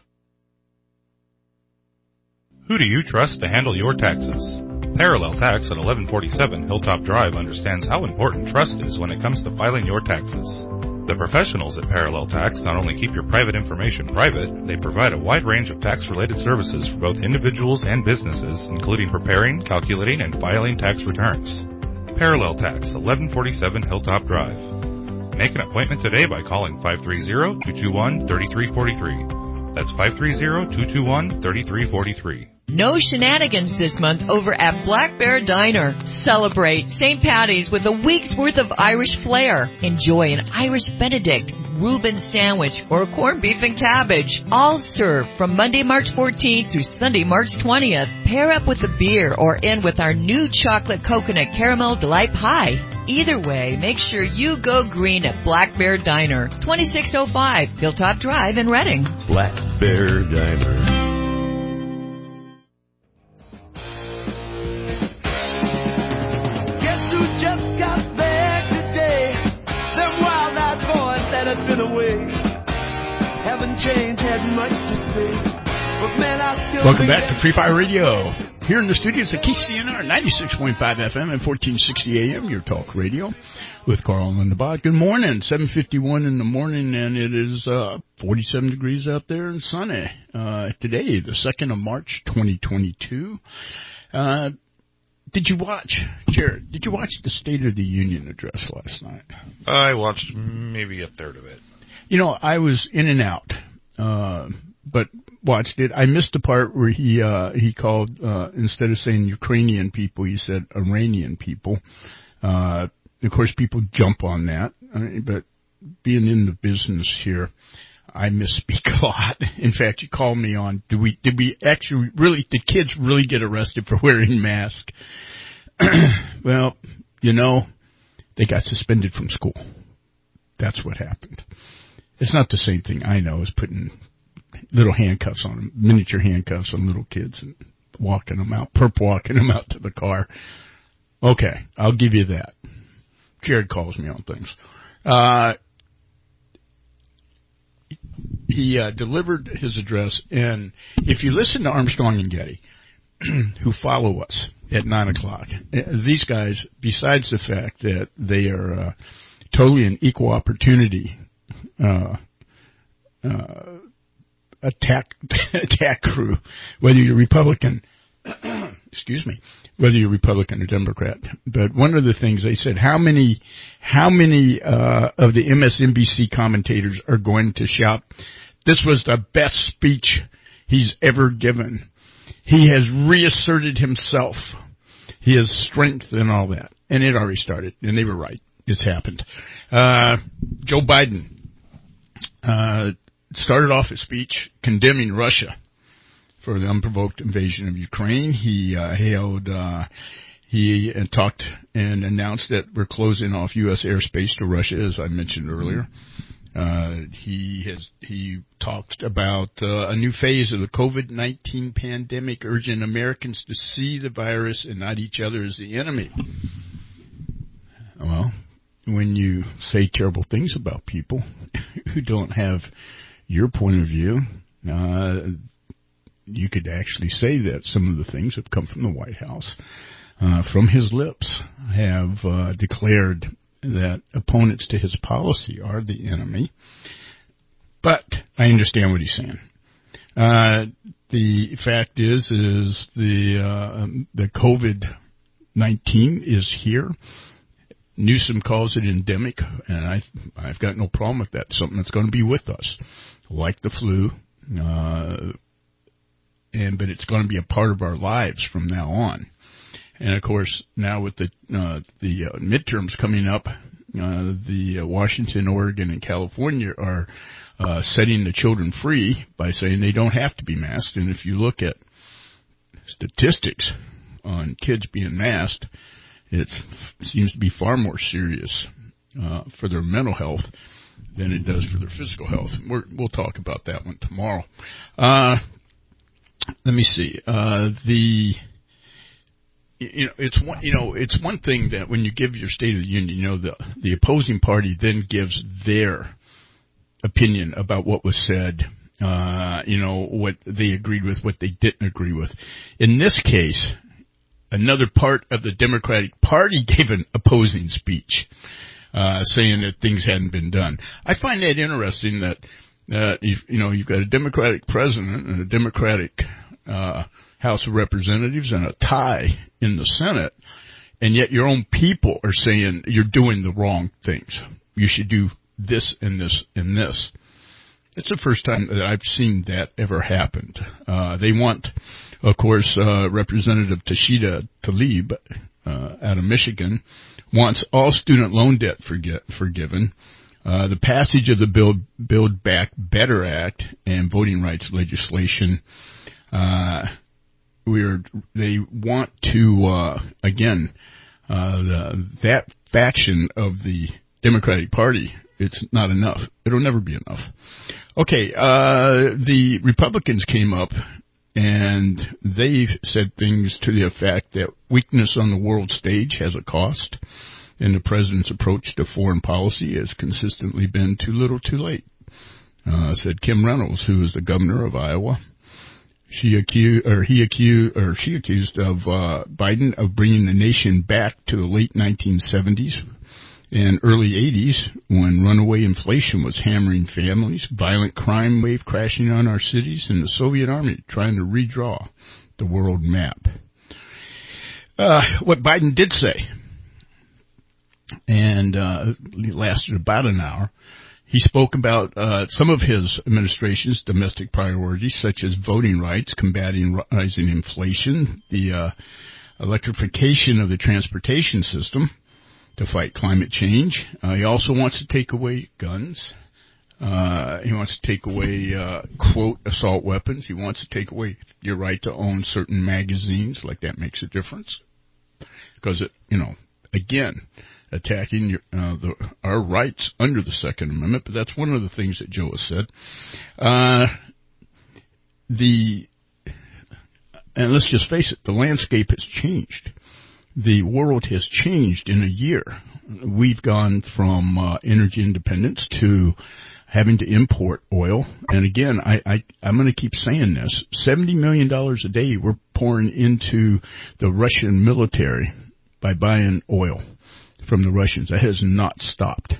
Who do you trust to handle your taxes? Parallel Tax at 1147 Hilltop Drive understands how important trust is when it comes to filing your taxes. The professionals at Parallel Tax not only keep your private information private, they provide a wide range of tax-related services for both individuals and businesses, including preparing, calculating, and filing tax returns. Parallel Tax, 1147 Hilltop Drive. Make an appointment today by calling 530-221-3343. That's 530-221-3343. No shenanigans this month over at Black Bear Diner. Celebrate St. Patty's with a week's worth of Irish flair. Enjoy an Irish Benedict, Reuben sandwich, or corned beef and cabbage. All served from Monday, March 14th through Sunday, March 20th. Pair up with a beer or in with our new chocolate coconut caramel delight pie. Either way, make sure you go green at Black Bear Diner, 2605 Hilltop Drive in Reading. Black Bear Diner. Just got back today. Them wild-eyed boys that had been away haven't changed, had much to say. But man, I still Welcome back to Free Fire Radio. Here in the studios at KCNR 96.5 FM and 1460 AM, your talk radio with Carl and Linda. Good morning. 7:51 in the morning, and it is 47 degrees out there and sunny. Today, the 2nd of March, 2022. Did you watch, Jared, did you watch the State of the Union address last night? I watched maybe a third of it. You know, I was in and out, but watched it. I missed the part where he called, instead of saying Ukrainian people, he said Iranian people. Of course, people jump on that, but being in the business here, I misspeak a lot. In fact, you called me on, did we actually really, did kids really get arrested for wearing masks? Well, you know, they got suspended from school. That's what happened. It's not the same thing, I know, as putting little handcuffs on them, miniature handcuffs on little kids and walking them out to the car. Okay, I'll give you that. Jared calls me on things. He delivered his address, and if you listen to Armstrong and Getty, who follow us at 9 o'clock, these guys, besides the fact that they are totally an equal opportunity attack crew, whether you're Republican, excuse me, whether you're Republican or Democrat. But one of the things they said, how many of the MSNBC commentators are going to shout, this was the best speech he's ever given. He has reasserted himself. He has strength and all that. And it already started, and they were right. It's happened. Joe Biden started off his speech condemning Russia for the unprovoked invasion of Ukraine. He talked and announced that we're closing off U.S. airspace to Russia, as I mentioned earlier. He talked about a new phase of the COVID-19 pandemic, urging Americans to see the virus and not each other as the enemy. Well, when you say terrible things about people who don't have your point of view, you could actually say that some of the things that come from the White House, from his lips, have declared that opponents to his policy are the enemy. But I understand what he's saying. The fact is the COVID-19 is here. Newsom calls it endemic, and I've got no problem with that. Something that's going to be with us, like the flu, but it's going to be a part of our lives from now on. And of course, now with the midterms coming up, the Washington, Oregon, and California are setting the children free by saying they don't have to be masked. And if you look at statistics on kids being masked, it seems to be far more serious for their mental health than it does for their physical health. We'll talk about that one tomorrow. Let me see. It's one thing that when you give your State of the Union, the opposing party then gives their opinion about what was said, what they agreed with, what they didn't agree with. In this case, another part of the Democratic Party gave an opposing speech, saying that things hadn't been done. I find that interesting that, you've got a Democratic president and a Democratic, House of Representatives and a tie in the Senate, and yet your own people are saying you're doing the wrong things. You should do this and this and this. It's the first time that I've seen that ever happened. They want, of course, Representative Tashida Tlaib out of Michigan wants all student loan debt forgiven. The passage of the Build Back Better Act and voting rights legislation. They want to that faction of the Democratic Party. It's not enough. It'll never be enough. Okay, the Republicans came up and they've said things to the effect that weakness on the world stage has a cost, and the president's approach to foreign policy has consistently been too little, too late. Said Kim Reynolds, who is the governor of Iowa. She accused of Biden of bringing the nation back to the late 1970s and early 80s when runaway inflation was hammering families, violent crime wave crashing on our cities, and the Soviet Army trying to redraw the world map. What Biden did say, and it lasted about an hour, he spoke about some of his administration's domestic priorities, such as voting rights, combating rising inflation, the electrification of the transportation system to fight climate change. He also wants to take away guns. He wants to take away, quote, assault weapons. He wants to take away your right to own certain magazines, like that makes a difference. Because, again, attacking our rights under the Second Amendment, but that's one of the things that Joe has said. And let's just face it, the landscape has changed. The world has changed in a year. We've gone from energy independence to having to import oil. And again, I'm going to keep saying this, $70 million a day we're pouring into the Russian military by buying oil from the Russians. That has not stopped.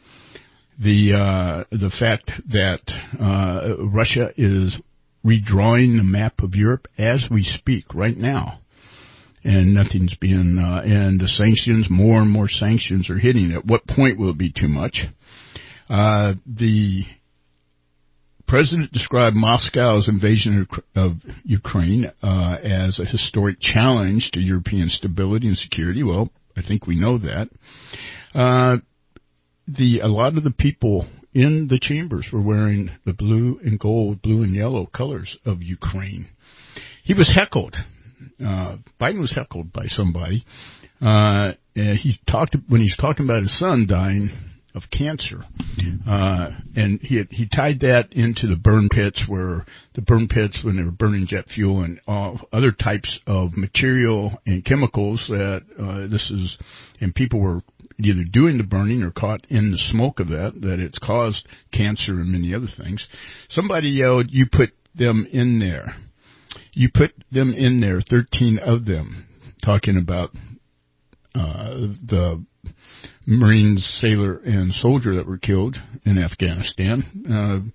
The fact that Russia is redrawing the map of Europe as we speak right now, and nothing's being and the sanctions, more and more sanctions are hitting. At what point will it be too much? The president described Moscow's invasion of Ukraine as a historic challenge to European stability and security. Well, I think we know that. A lot of the people in the chambers were wearing the blue and gold, blue and yellow colors of Ukraine. He was heckled. Biden was heckled by somebody. And when he was talking about his son dying of cancer, and he tied that into the burn pits when they were burning jet fuel and other types of material and chemicals that and people were either doing the burning or caught in the smoke of that it's caused cancer and many other things. Somebody yelled, "You put them in there." You put them in there, 13 of them, talking about the Marines, sailor, and soldier that were killed in Afghanistan.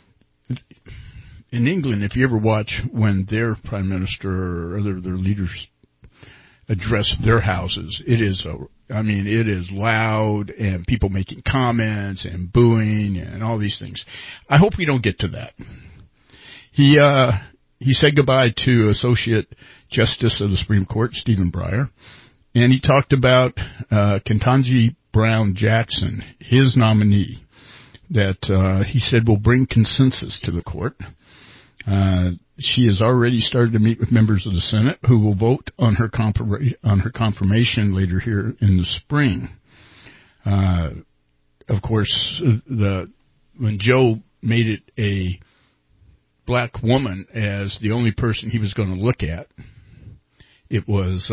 In England, if you ever watch when their prime minister or other their leaders address their houses, it is loud and people making comments and booing and all these things. I hope we don't get to that. He said goodbye to Associate Justice of the Supreme Court, Stephen Breyer, and he talked about Ketanji Brown Jackson, his nominee, that he said will bring consensus to the court. She has already started to meet with members of the Senate who will vote on her confirmation later here in the spring. Of course, when Joe made it a black woman as the only person he was going to look at, it was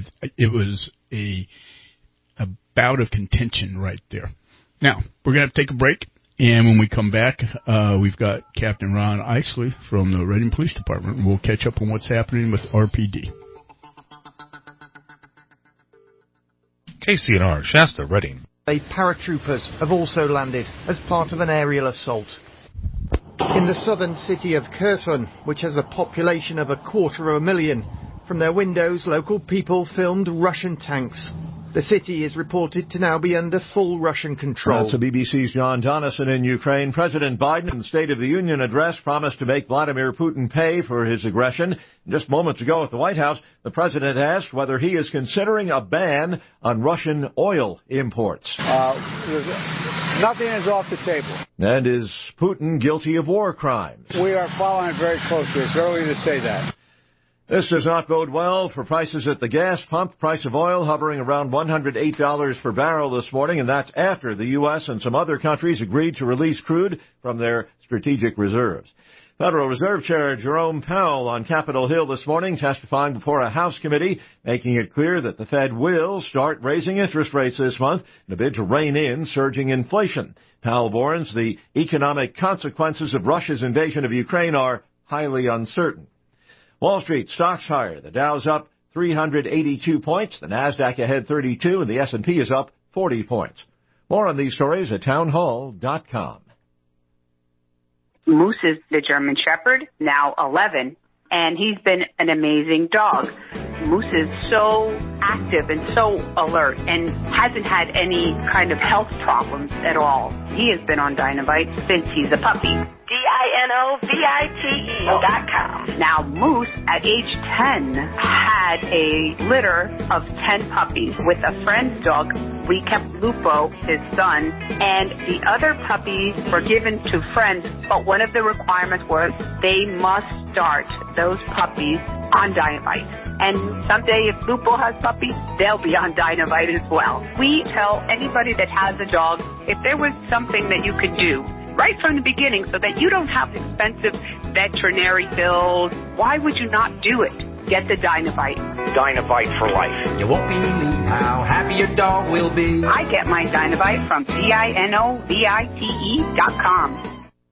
a bout of contention right there. Now, we're going to have to take a break. And when we come back, we've got Captain Ron Isley from the Reading Police Department, and we'll catch up on what's happening with RPD. KCNR, Shasta, Reading. Paratroopers have also landed as part of an aerial assault. In the southern city of Kherson, which has a population of 250,000, from their windows, local people filmed Russian tanks. The city is reported to now be under full Russian control. That's the BBC's John Donison in Ukraine. President Biden, in the State of the Union address, promised to make Vladimir Putin pay for his aggression. Just moments ago at the White House, the president asked whether he is considering a ban on Russian oil imports. Nothing is off the table. And is Putin guilty of war crimes? We are following it very closely. It's early to say that. This does not bode well for prices at the gas pump. Price of oil hovering around $108 per barrel this morning, and that's after the U.S. and some other countries agreed to release crude from their strategic reserves. Federal Reserve Chair Jerome Powell on Capitol Hill this morning testifying before a House committee, making it clear that the Fed will start raising interest rates this month in a bid to rein in surging inflation. Powell warns the economic consequences of Russia's invasion of Ukraine are highly uncertain. Wall Street stocks higher. The Dow's up 382 points. The Nasdaq ahead 32, and the S&P is up 40 points. More on these stories at townhall.com. Moose is the German Shepherd, now 11, and he's been an amazing dog. Moose is so active and so alert and hasn't had any kind of health problems at all. He has been on Dinovite since he's a puppy. DINOVITE.com. Now, Moose, at age 10, had a litter of 10 puppies with a friend's dog. We kept Lupo, his son, and the other puppies were given to friends, but one of the requirements was they must start those puppies on Dinovite. And someday if Lupo has puppies, they'll be on Dinovite as well. We tell anybody that has a dog, if there was something that you could do right from the beginning so that you don't have expensive veterinary bills, why would you not do it? Get the Dinovite. Dinovite for life. You won't believe how happy your dog will be. I get my Dinovite from DINOVITE.com.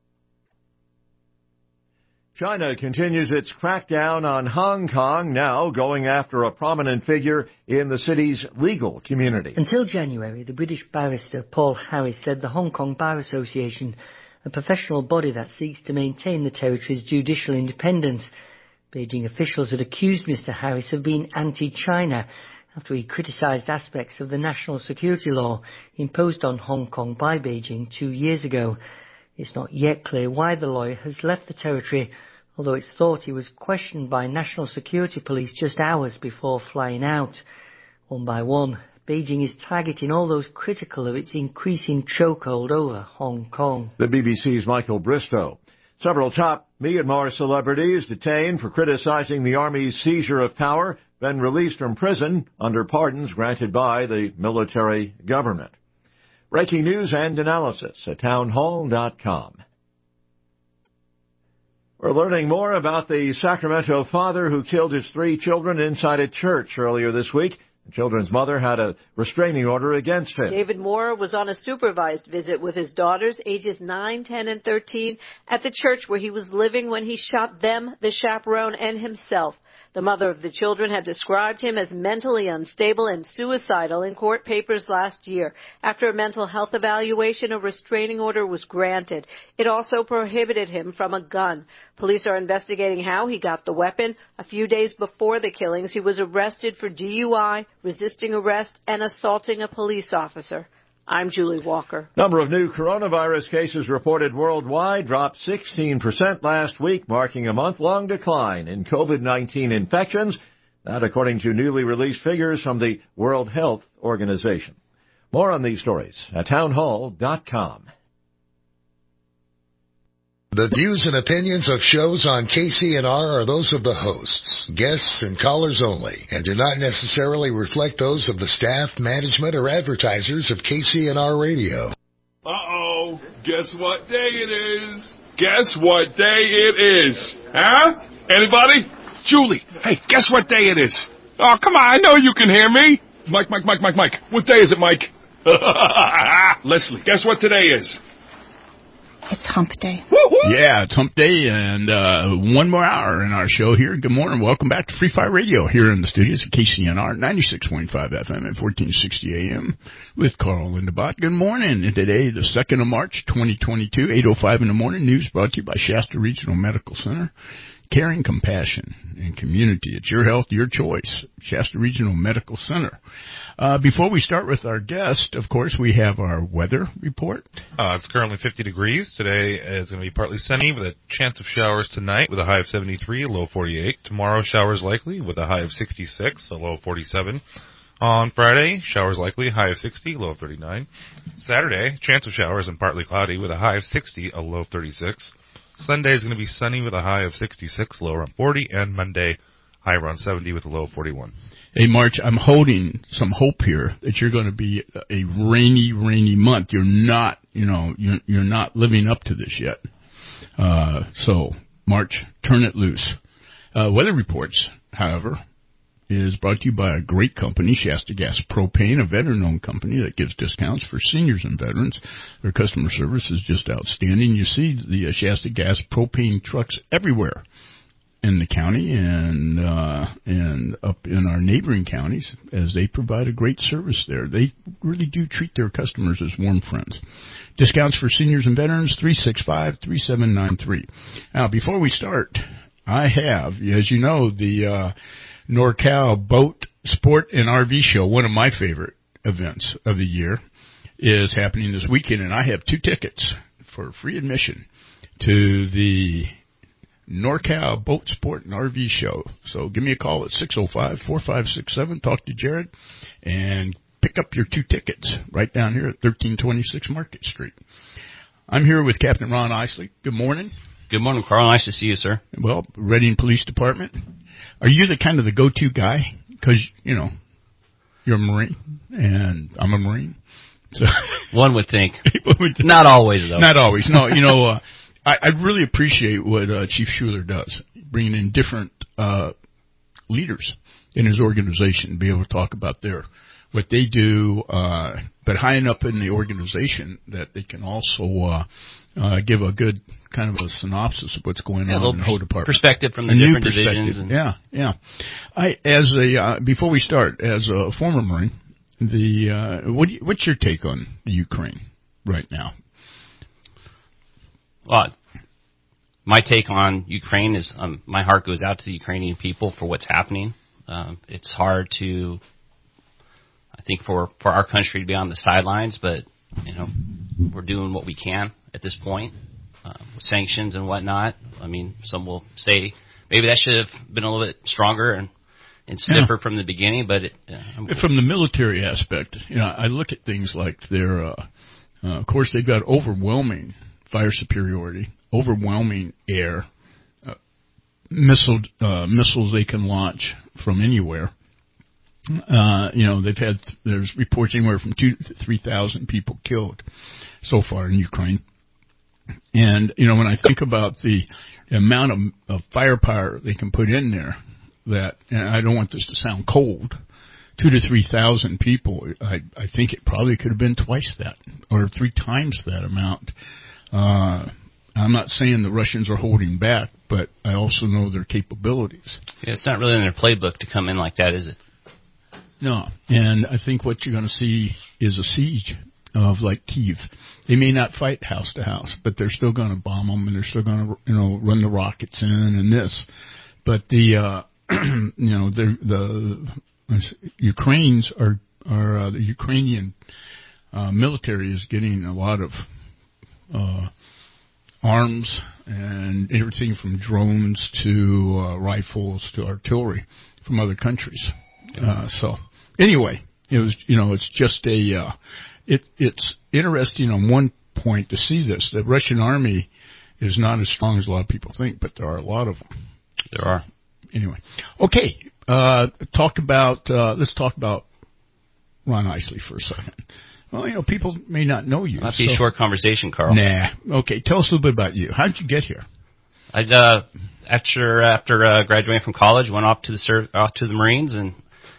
China continues its crackdown on Hong Kong, now going after a prominent figure in the city's legal community. Until January, the British barrister Paul Harris led the Hong Kong Bar Association, a professional body that seeks to maintain the territory's judicial independence. Beijing officials had accused Mr. Harris of being anti-China after he criticised aspects of the national security law imposed on Hong Kong by Beijing 2 years ago. It's not yet clear why the lawyer has left the territory, although it's thought he was questioned by national security police just hours before flying out. One by one, Beijing is targeting all those critical of its increasing chokehold over Hong Kong. The BBC's Michael Bristow. Several top Myanmar celebrities detained for criticizing the army's seizure of power been released from prison under pardons granted by the military government. Breaking news and analysis at townhall.com. We're learning more about the Sacramento father who killed his 3 children inside a church earlier this week. The children's mother had a restraining order against him. David Moore was on a supervised visit with his daughters, ages 9, 10, and 13, at the church where he was living when he shot them, the chaperone, and himself. The mother of the children had described him as mentally unstable and suicidal in court papers last year. After a mental health evaluation, a restraining order was granted. It also prohibited him from a gun. Police are investigating how he got the weapon. A few days before the killings, he was arrested for DUI, resisting arrest, and assaulting a police officer. I'm Julie Walker. Number of new coronavirus cases reported worldwide dropped 16% last week, marking a month-long decline in COVID-19 infections. That according to newly released figures from the World Health Organization. More on these stories at townhall.com. The views and opinions of shows on KCNR are those of the hosts, guests, and callers only, and do not necessarily reflect those of the staff, management, or advertisers of KCNR Radio. Uh-oh. Guess what day it is? Guess what day it is? Huh? Anybody? Julie, hey, guess what day it is? Oh, come on, I know you can hear me. Mike. What day is it, Mike? Leslie, guess what today is? It's hump day. Yeah, it's hump day, and one more hour in our show here. Good morning. Welcome back to Free Fire Radio here in the studios at KCNR, 96.5 FM at 1460 AM with Carl Lindebott. Good morning. And today, the 2nd of March, 2022, 8:05 in the morning. News brought to you by Shasta Regional Medical Center. Caring, compassion, and community. It's your health, your choice. Shasta Regional Medical Center. Before we start with our guest, of course, we have our weather report. It's currently 50 degrees. Today is going to be partly sunny with a chance of showers tonight with a high of 73, a low of 48. Tomorrow, showers likely with a high of 66, a low of 47. On Friday, showers likely, high of 60, low of 39. Saturday, chance of showers and partly cloudy with a high of 60, a low of 36. Sunday is going to be sunny with a high of 66, low around 40. And Monday, high around 70 with a low of 41. Hey, March, I'm holding some hope here that you're going to be a rainy month. You're not, you're not living up to this yet. So, March, turn it loose. Weather reports, however, is brought to you by a great company, Shasta Gas Propane, a veteran-owned company that gives discounts for seniors and veterans. Their customer service is just outstanding. You see the Shasta Gas Propane trucks everywhere in the county and up in our neighboring counties, as they provide a great service there. They really do treat their customers as warm friends. Discounts for seniors and veterans, 365-3793. Now, before we start, I have, as you know, the NorCal Boat, Sport, and RV Show, one of my favorite events of the year, is happening this weekend, and I have 2 tickets for free admission to the NorCal Boat, Sport, and RV Show. So give me a call at 605-4567, talk to Jared, and pick up your 2 tickets right down here at 1326 Market Street. I'm here with Captain Ron Isley. Good morning. Good morning, Carl. Nice to see you, sir. Well, Reading Police Department. Are you the kind of the go-to guy? Because, you're a Marine, and I'm a Marine. So one would think. Not always, though. Not always. No, I really appreciate what Chief Schuler does, bringing in different leaders in his organization, be able to talk about what they do, but high enough in the organization that they can also give a good kind of a synopsis of what's going on in the whole department. Perspective from the different divisions. Yeah. Before we start, as a former Marine, what's your take on the Ukraine right now? Well, my take on Ukraine is my heart goes out to the Ukrainian people for what's happening. It's hard to, I think, for our country to be on the sidelines, but, we're doing what we can at this point with sanctions and whatnot. I mean, some will say maybe that should have been a little bit stronger and stiffer from the beginning, but from the military aspect, I look at things like their, of course, they've got overwhelming fire superiority, overwhelming air, missiles they can launch from anywhere. There's reports anywhere from 2,000 to 3,000 people killed so far in Ukraine. And, when I think about the amount of firepower they can put in there, and I don't want this to sound cold, 2,000 to 3,000 people, I think it probably could have been twice that or 3 times that amount. I'm not saying the Russians are holding back, but I also know their capabilities. Yeah, it's not really in their playbook to come in like that, is it? No, and I think what you're going to see is a siege of like Kyiv. They may not fight house to house, but they're still going to bomb them, and they're still going to run the rockets in and this. But the the Ukrainians are the Ukrainian military is getting a lot of arms and everything from drones to rifles to artillery from other countries. So anyway, it was it's just it's interesting on one point to see this. The Russian army is not as strong as a lot of people think, but there are a lot of them. There are. Anyway, okay. Let's talk about Ron Isley for a second. Well, people may not know you. Might be a short conversation, Carl. Nah. Okay, tell us a little bit about you. How did you get here? After graduating from college, went off to the Marines, and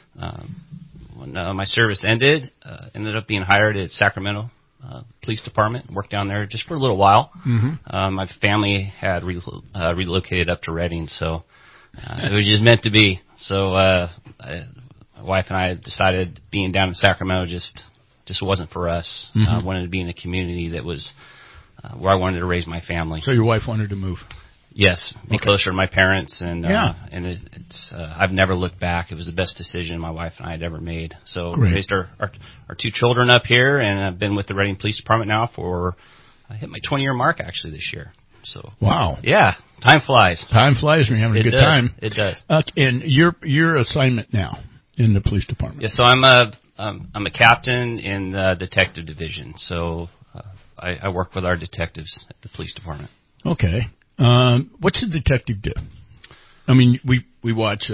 when my service ended, ended up being hired at Sacramento Police Department. Worked down there just for a little while. Mm-hmm. My family had relocated up to Redding, so it was just meant to be. So my wife and I decided being down in Sacramento just wasn't for us. Mm-hmm. I wanted to be in a community that was where I wanted to raise my family. So your wife wanted to move? Yes, be closer to my parents, and and it's I've never looked back. It was the best decision my wife and I had ever made. So Great. raised our 2 children up here, and I've been with the Redding Police Department now I hit my 20-year mark actually this year. So wow, yeah, time flies. Time flies when you're having a good time. It does. And your assignment now in the police department? Yeah, so I'm a captain in the detective division. So I work with our detectives at the police department. Okay. What's a detective do? I mean, we watch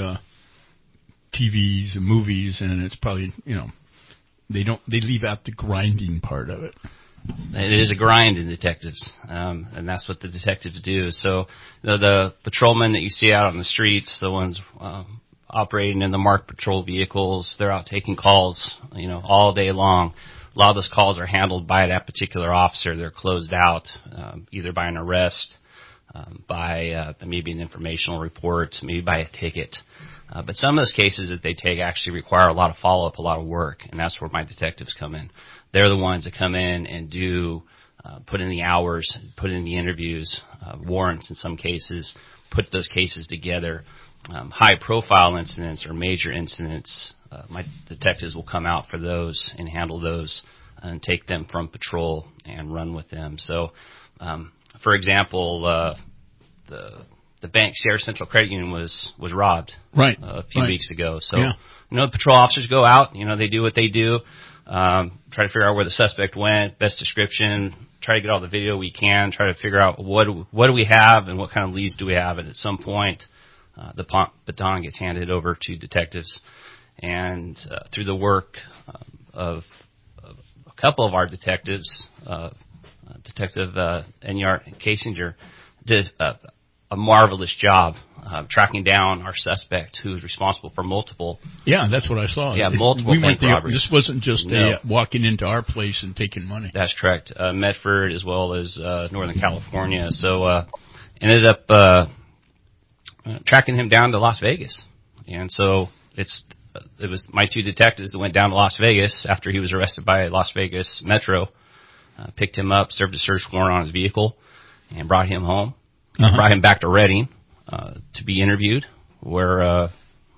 TVs and movies, and it's probably they leave out the grinding part of it. It is a grind in detectives, and that's what the detectives do. So the patrolmen that you see out on the streets, the ones operating in the marked patrol vehicles, they're out taking calls, all day long. A lot of those calls are handled by that particular officer. They're closed out either by an arrest, by maybe an informational report, maybe by a ticket. But some of those cases that they take actually require a lot of follow-up, a lot of work, and that's where my detectives come in. They're the ones that come in and do put in the hours, put in the interviews, warrants in some cases, put those cases together. High-profile incidents or major incidents, my detectives will come out for those and handle those and take them from patrol and run with them. So, for example, the bank, Sierra Central Credit Union, was robbed a few weeks ago. So, the patrol officers go out, they do what they do, try to figure out where the suspect went, best description, try to get all the video we can, try to figure out what do we have and what kind of leads do we have. And at some point, the baton gets handed over to detectives. And through the work of a couple of our detectives, Detective Enyart and Kasinger did a marvelous job tracking down our suspect who was responsible for multiple. Yeah, that's what I saw. Yeah, multiple bank robberies. This wasn't just walking into our place and taking money. That's correct. Medford as well as Northern California. So ended up tracking him down to Las Vegas. And so it was my 2 detectives that went down to Las Vegas after he was arrested by Las Vegas Metro, picked him up, served a search warrant on his vehicle, and brought him home. Brought him back to Redding to be interviewed, where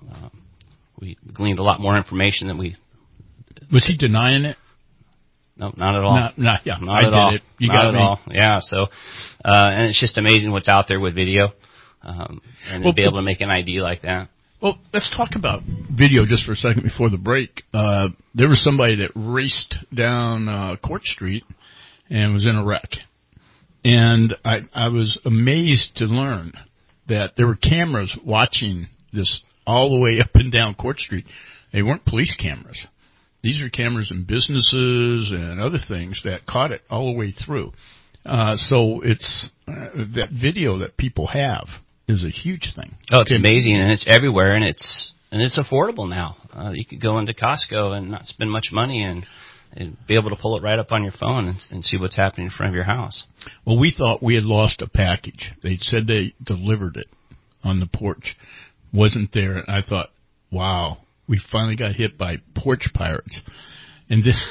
we gleaned a lot more information than we... Was he denying it? No, not at all. Not at all. You not got at me. all. Yeah, so, and it's just amazing what's out there with video, and to be able to make an ID like that. Well, let's talk about video just for a second before the break. There was somebody that raced down Court Street and was in a wreck. And I was amazed to learn that there were cameras watching this all the way up and down Court Street. They weren't police cameras. These are cameras in businesses and other things that caught it all the way through. So it's that video that people have is a huge thing. Oh, it's amazing, and it's everywhere, and it's affordable now. You could go into Costco and not spend much money and and be able to pull it right up on your phone and see what's happening in front of your house. Well, we thought we had lost a package. They said they delivered it on the porch. Wasn't there. And I thought, wow, we finally got hit by porch pirates. And then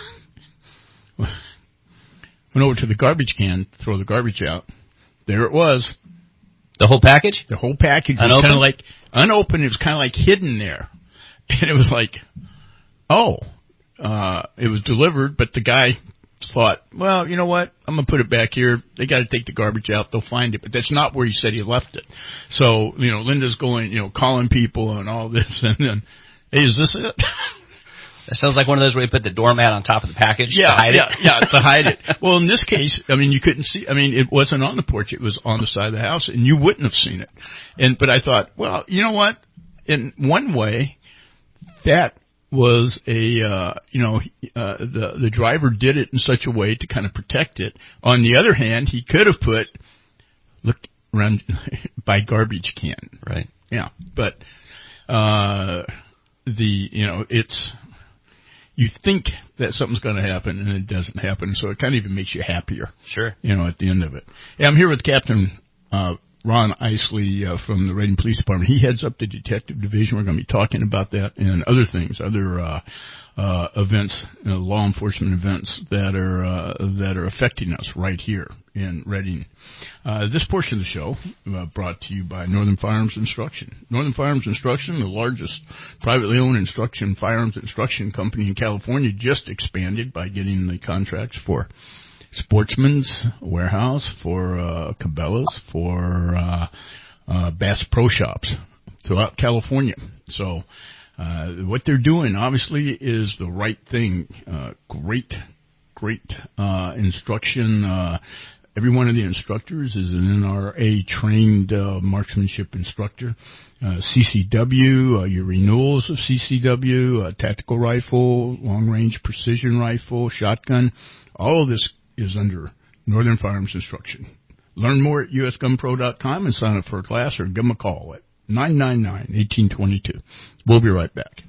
went over to the garbage can, throw the garbage out. There it was. The whole package? The whole package was kind of like unopened. It was kind of like hidden there. And it was like, it was delivered, but the guy thought, well, you know what? I'm going to put it back here. They got to take the garbage out. They'll find it. But that's not where he said he left it. So, Linda's going, calling people and all this. And then, hey, is this it? That sounds like one of those where you put the doormat on top of the package to hide it. Yeah, to hide it. Well, in this case, you couldn't see. It wasn't on the porch. It was on the side of the house, and you wouldn't have seen it. But I thought, well, you know what? In one way, that was the driver did it in such a way to kind of protect it. On the other hand, he could have put, look around by garbage can. Right. Yeah. But, it's, you think that something's going to happen and it doesn't happen. So it kind of even makes you happier. Sure. At the end of it. Yeah, I'm here with Captain, Ron Isley from the Reading Police Department. He heads up the Detective Division. We're going to be talking about that and other things, other events, law enforcement events that are affecting us right here in Reading. This portion of the show brought to you by Northern Firearms Instruction. Northern Firearms Instruction, the largest privately owned firearms instruction company in California, just expanded by getting the contracts for Sportsman's Warehouse, for Cabela's, for Bass Pro Shops throughout California. So what they're doing, obviously, is the right thing. Great instruction. Every one of the instructors is an NRA-trained marksmanship instructor. CCW, your renewals of CCW, tactical rifle, long-range precision rifle, shotgun, all of this is under Northern Firearms Instruction. Learn more at usgunpro.com and sign up for a class or give them a call at 999-1822. We'll be right back.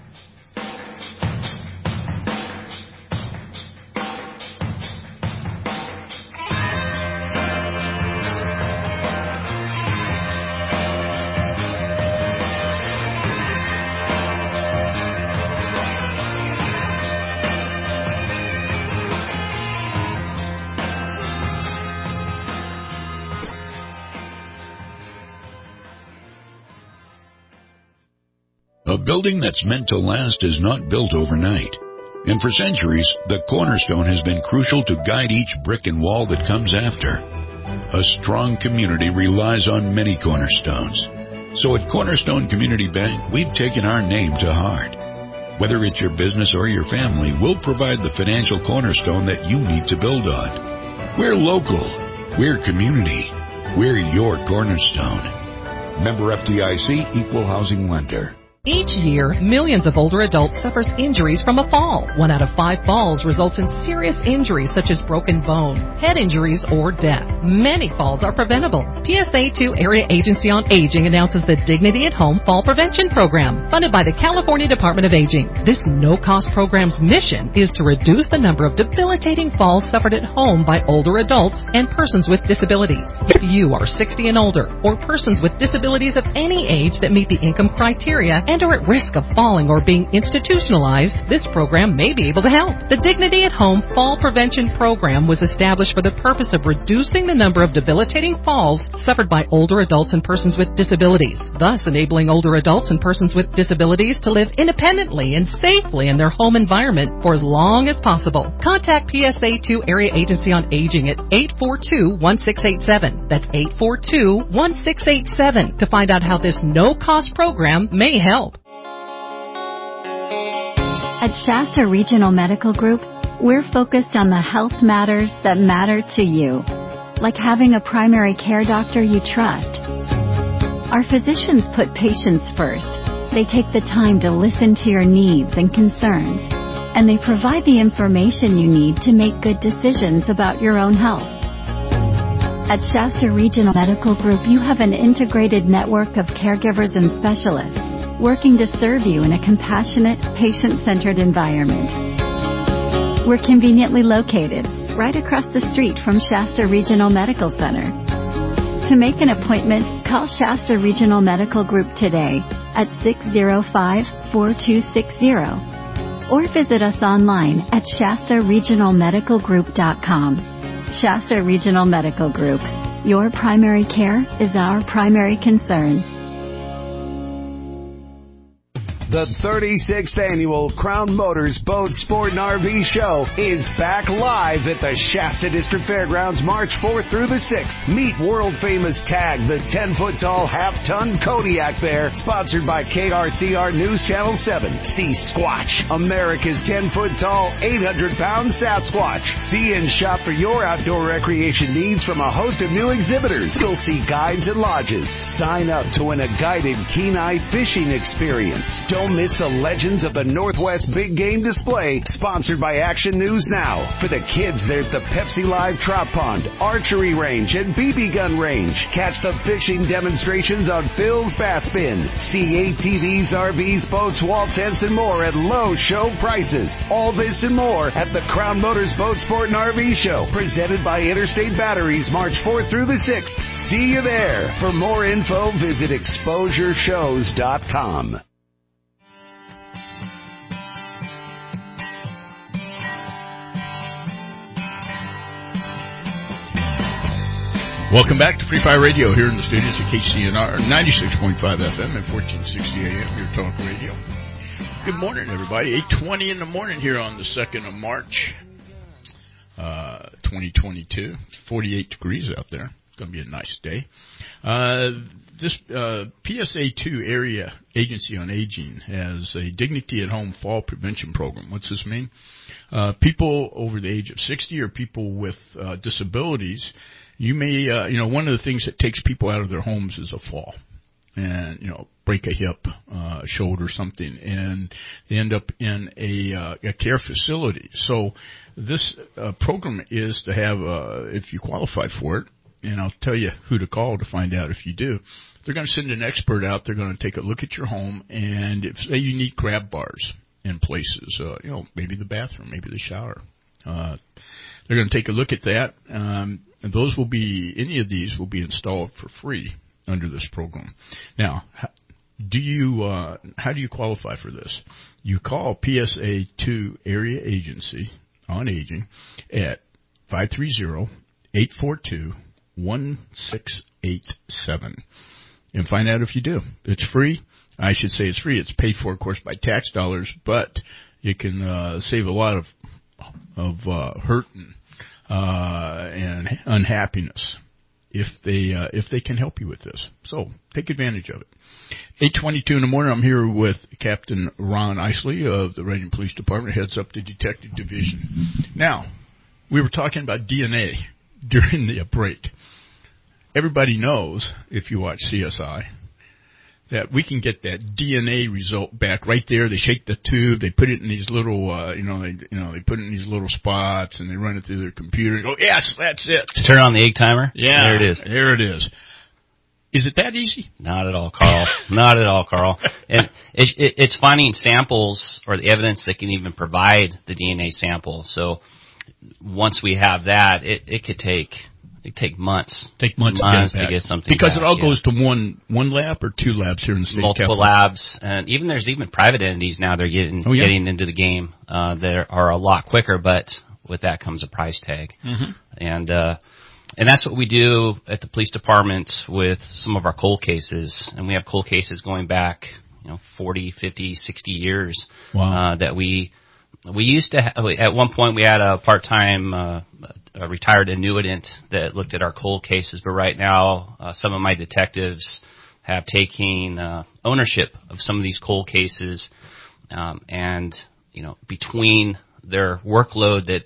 A building that's meant to last is not built overnight. And for centuries, the cornerstone has been crucial to guide each brick and wall that comes after. A strong community relies on many cornerstones. So at Cornerstone Community Bank, we've taken our name to heart. Whether it's your business or your family, we'll provide the financial cornerstone that you need to build on. We're local. We're community. We're your cornerstone. Member FDIC, Equal Housing Lender. Each year, millions of older adults suffer injuries from a fall. 1 out of 5 falls results in serious injuries such as broken bone, head injuries, or death. Many falls are preventable. PSA 2 Area Agency on Aging announces the Dignity at Home Fall Prevention Program, funded by the California Department of Aging. This no-cost program's mission is to reduce the number of debilitating falls suffered at home by older adults and persons with disabilities. If you are 60 and older, or persons with disabilities of any age that meet the income criteria and are at risk of falling or being institutionalized, this program may be able to help. The Dignity at Home Fall Prevention Program was established for the purpose of reducing the number of debilitating falls suffered by older adults and persons with disabilities, thus enabling older adults and persons with disabilities to live independently and safely in their home environment for as long as possible. Contact PSA 2 Area Agency on Aging at 842-1687. That's 842-1687 to find out how this no-cost program may help. At Shasta Regional Medical Group, we're focused on the health matters that matter to you, like having a primary care doctor you trust. Our physicians put patients first. They take the time to listen to your needs and concerns, and they provide the information you need to make good decisions about your own health. At Shasta Regional Medical Group, you have an integrated network of caregivers and specialists working to serve you in a compassionate, patient-centered environment. We're conveniently located right across the street from Shasta Regional Medical Center. To make an appointment, call Shasta Regional Medical Group today at 605-4260 or visit us online at shastaregionalmedicalgroup.com. Shasta Regional Medical Group. Your primary care is our primary concern. The 36th annual Crown Motors Boat Sport and RV Show is back live at the Shasta District Fairgrounds March 4th through the 6th. Meet world-famous TAG, the 10-foot-tall half-ton Kodiak Bear, sponsored by KRCR News Channel 7. See Squatch, America's 10-foot-tall, 800-pound Sasquatch. See and shop for your outdoor recreation needs from a host of new exhibitors. You'll see guides and lodges. Sign up to win a guided Kenai fishing experience. Don't miss the Legends of the Northwest Big Game Display, sponsored by Action News Now. For the kids, there's the Pepsi Live Trout Pond, Archery Range, and BB Gun Range. Catch the fishing demonstrations on Phil's Bass Bin. See ATVs, RVs, boats, wall tents, and more at low show prices. All this and more at the Crown Motors Boat Sport and RV Show, presented by Interstate Batteries, March 4th through the 6th. See you there. For more info, visit exposureshows.com. Welcome back to Free Fire Radio here in the studios at KCNR 96.5 FM and 1460 AM, your talk radio. Good morning, everybody. 8:20 in the morning here on the 2nd of March, 2022. It's 48 degrees out there. It's going to be a nice day. This PSA2 Area Agency on Aging has a Dignity at Home Fall Prevention Program. What's this mean? People over the age of 60 or people with disabilities, you may, one of the things that takes people out of their homes is a fall. And, break a hip, shoulder, something, and they end up in a care facility. So this program is to have, if you qualify for it, and I'll tell you who to call to find out if you do. They're going to send an expert out. They're going to take a look at your home, and if say you need grab bars in places, maybe the bathroom, maybe the shower, they're going to take a look at that. And any of these will be installed for free under this program. Now, how do you qualify for this? You call PSA2 Area Agency on Aging at 530-842-1687 and find out if you do. It's free. I should say it's free. It's paid for, of course, by tax dollars, but you can save a lot of hurt and unhappiness if they can help you with this. So take advantage of it. 8:22 in the morning. I'm here with Captain Ron Isley of the Reading Police Department, heads up the Detective Division. Now, we were talking about DNA during the break. Everybody knows, if you watch CSI, that we can get that DNA result back right there. They shake the tube, they put it in these little, they put it in these little spots, and they run it through their computer. And go, yes, that's it. Turn on the egg timer. Yeah, there it is. There it is. Is it that easy? Not at all, Carl. Not at all, Carl. And it's finding samples or the evidence that can even provide the DNA sample. So once we have that, it could take months. To get something because back, it all goes to one lab or two labs here in the state. Multiple labs, and there's private entities now. They're getting into the game. That are a lot quicker, but with that comes a price tag. Mm-hmm. And that's what we do at the police department with some of our cold cases, and we have cold cases going back 40, 50, 60 years. Wow. That we used to at one point we had a part-time a retired annuitant that looked at our cold cases, but right now some of my detectives have taken ownership of some of these cold cases, and between their workload that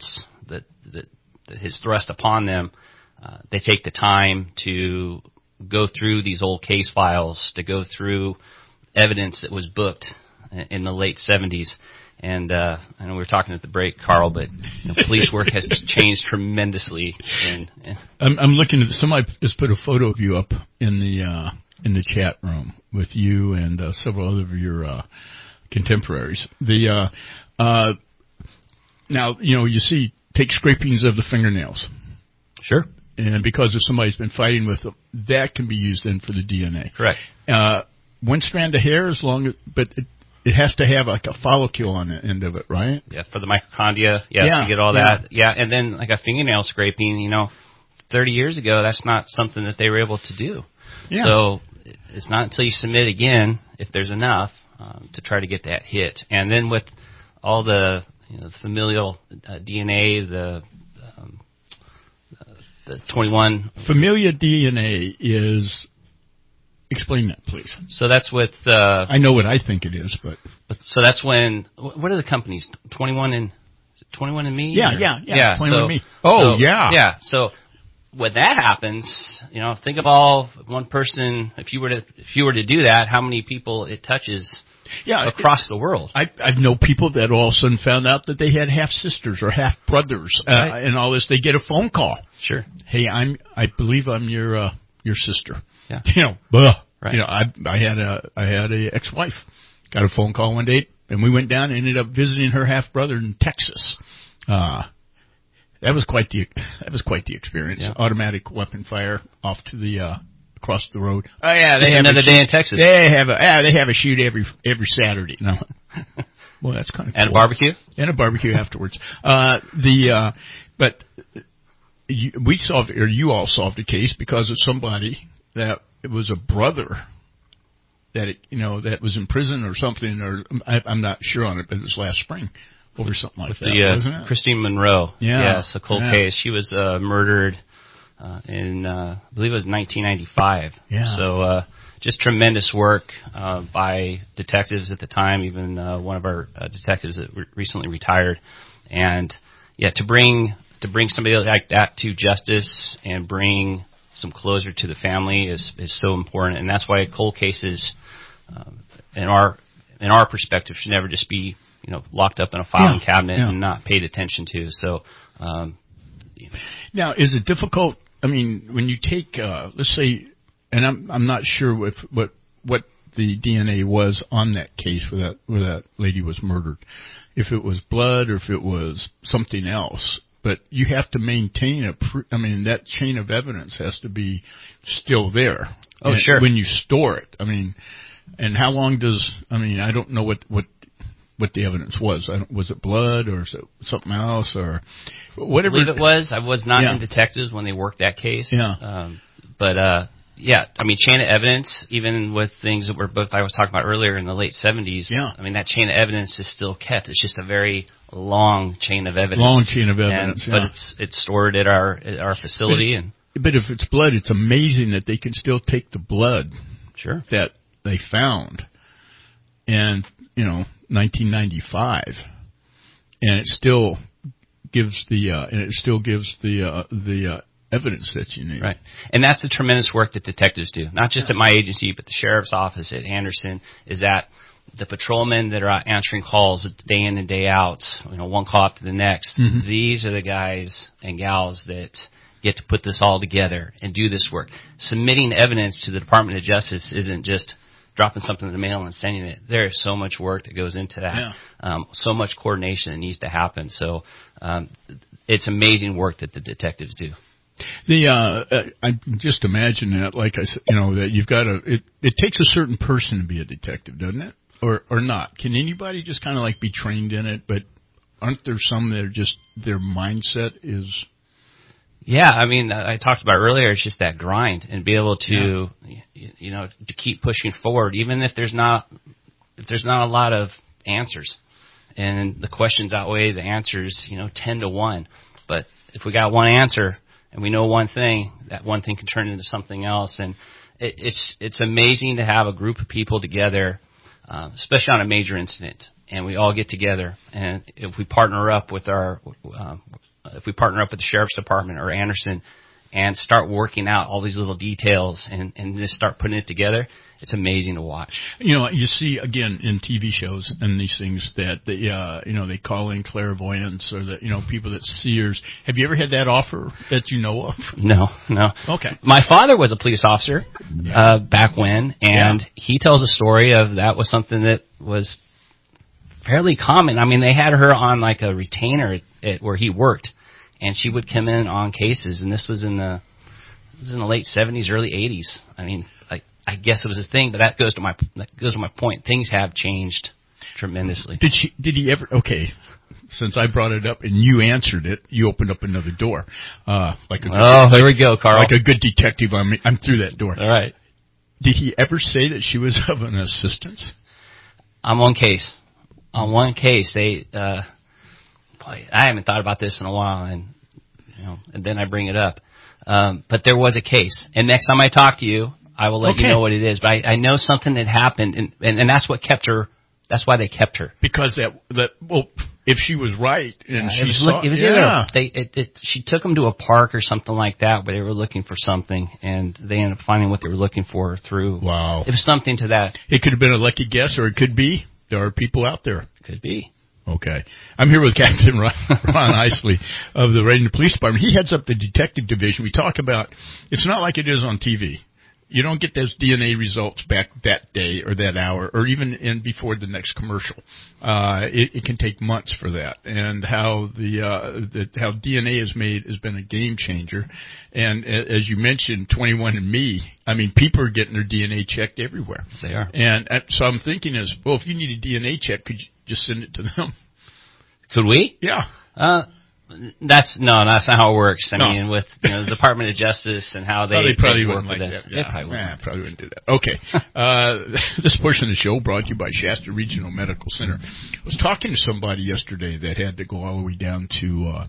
is thrust upon them, they take the time to go through these old case files, to go through evidence that was booked in the late 70s. And I know we were talking at the break, Carl, but police work has changed tremendously. I'm looking at somebody just put a photo of you up in the chat room with you and several other of your contemporaries. Now, you see, take scrapings of the fingernails. Sure. And because if somebody's been fighting with them, that can be used then for the DNA. Correct. One strand of hair, but it has to have like a follicle on the end of it, right? Yeah, for the mitochondria, yes, to get all that. Yeah, and then like a fingernail scraping, 30 years ago, that's not something that they were able to do. Yeah. So it's not until you submit again, if there's enough, to try to get that hit. And then with all the familial DNA, the 21... Familial DNA is... Explain that, please. So that's with... I know what I think it is, but... So that's when... What are the companies? 21andMe? Yeah. 21andMe. Yeah. So when that happens, think of all one person. If you were to do that, how many people it touches across the world? I know people that all of a sudden found out that they had half sisters or half brothers, and all this. They get a phone call. Sure. Hey, I believe I'm your sister. Yeah. Right. I had a ex-wife. Got a phone call one day, and we went down and ended up visiting her half brother in Texas. That was quite the experience. Yeah. Automatic weapon fire off to the across the road. Oh yeah, they have another day in Texas. They have a shoot every Saturday. No. Well, that's kind of cool. And a barbecue. And a barbecue afterwards. But we solved, or you all solved a case because of somebody that it was a brother that that was in prison or something, or I'm not sure on it, but it was last spring over something like that, wasn't it? Christine Monroe. Yeah. Yes, a cold case. She was murdered in, I believe it was 1995. Yeah. So just tremendous work by detectives at the time, even one of our detectives that recently retired. And, to bring somebody like that to justice and bring some closure to the family is so important. And that's why cold cases, in our perspective, should never just be locked up in a filing cabinet and not paid attention to. So, now, is it difficult? I mean, when you take, let's say, and I'm not sure what the DNA was on that case where that lady was murdered, if it was blood or if it was something else. But you have to maintain that chain of evidence has to be still there. Oh, sure. When you store it, and how long I don't know what the evidence was. Was it blood or is it something else or whatever? I believe it was. I was not in detectives when they worked that case. Yeah. Chain of evidence, even with things that I was talking about earlier in the late 70s. Yeah. That chain of evidence is still kept. It's just a very long chain of evidence. Long chain of evidence. But it's stored at our facility. But if it's blood, it's amazing that they can still take the blood. Sure. That they found, and 1995, and it still gives the evidence that you need. Right. And that's the tremendous work that detectives do, not just at my agency, but the sheriff's office at Anderson, is that the patrolmen that are out answering calls day in and day out, one call after the next, these are the guys and gals that get to put this all together and do this work. Submitting evidence to the Department of Justice isn't just dropping something in the mail and sending it. There is so much work that goes into that, so much coordination that needs to happen. So it's amazing work that the detectives do. I just imagine that, like I said, that you've got it takes a certain person to be a detective, doesn't it? Or not? Can anybody just kind of like be trained in it? But aren't there some that are just their mindset is? Yeah, I talked about earlier. It's just that grind and be able to, to keep pushing forward, even if there's not a lot of answers, and the questions outweigh the answers, 10-1. But if we got one answer and we know one thing, that one thing can turn into something else. And it's amazing to have a group of people together, especially on a major incident, and we all get together. And if we partner up with the sheriff's department or Anderson and start working out all these little details and just start putting it together, it's amazing to watch. You see again in TV shows and these things that they call in clairvoyants or people that seers. Have you ever had that offer that you know of? No. Okay. My father was a police officer back when, and he tells a story of that was something that was fairly common. I mean, they had her on like a retainer at where he worked, and she would come in on cases. And this was in the late 70s, early 80s. I mean, I guess it was a thing, but that goes to my point. Things have changed tremendously. Did he ever? Okay, since I brought it up and you answered it, you opened up another door. Here we go, Carl. Like a good detective, I'm through that door. All right. Did he ever say that she was of an assistance? On one case, they. Boy, I haven't thought about this in a while, and then I bring it up. But there was a case, and next time I talk to you, I will let you know what it is. But I know something that happened, and that's what kept her. That's why they kept her. Because if she was right, and she took them to a park or something like that where they were looking for something, and they ended up finding what they were looking for through. Wow. It was something to that. It could have been a lucky guess, or it could be there are people out there. Could be. Okay. I'm here with Captain Ron Isley of the Reading Police Department. He heads up the detective division. We talk about, it's not like it is on TV. You don't get those DNA results back that day or that hour or even before the next commercial. It can take months for that. And how how DNA is made has been a game changer. And as you mentioned, 21andMe, I mean, people are getting their DNA checked everywhere. They are. And so I'm thinking if you need a DNA check, could you just send it to them? Could we? Yeah. That's not how it works. I mean, with the Department of Justice and how they probably work wouldn't with like this. that. Yeah. Probably wouldn't do that. Okay. This portion of the show brought to you by Shasta Regional Medical Center. I was talking to somebody yesterday that had to go all the way down to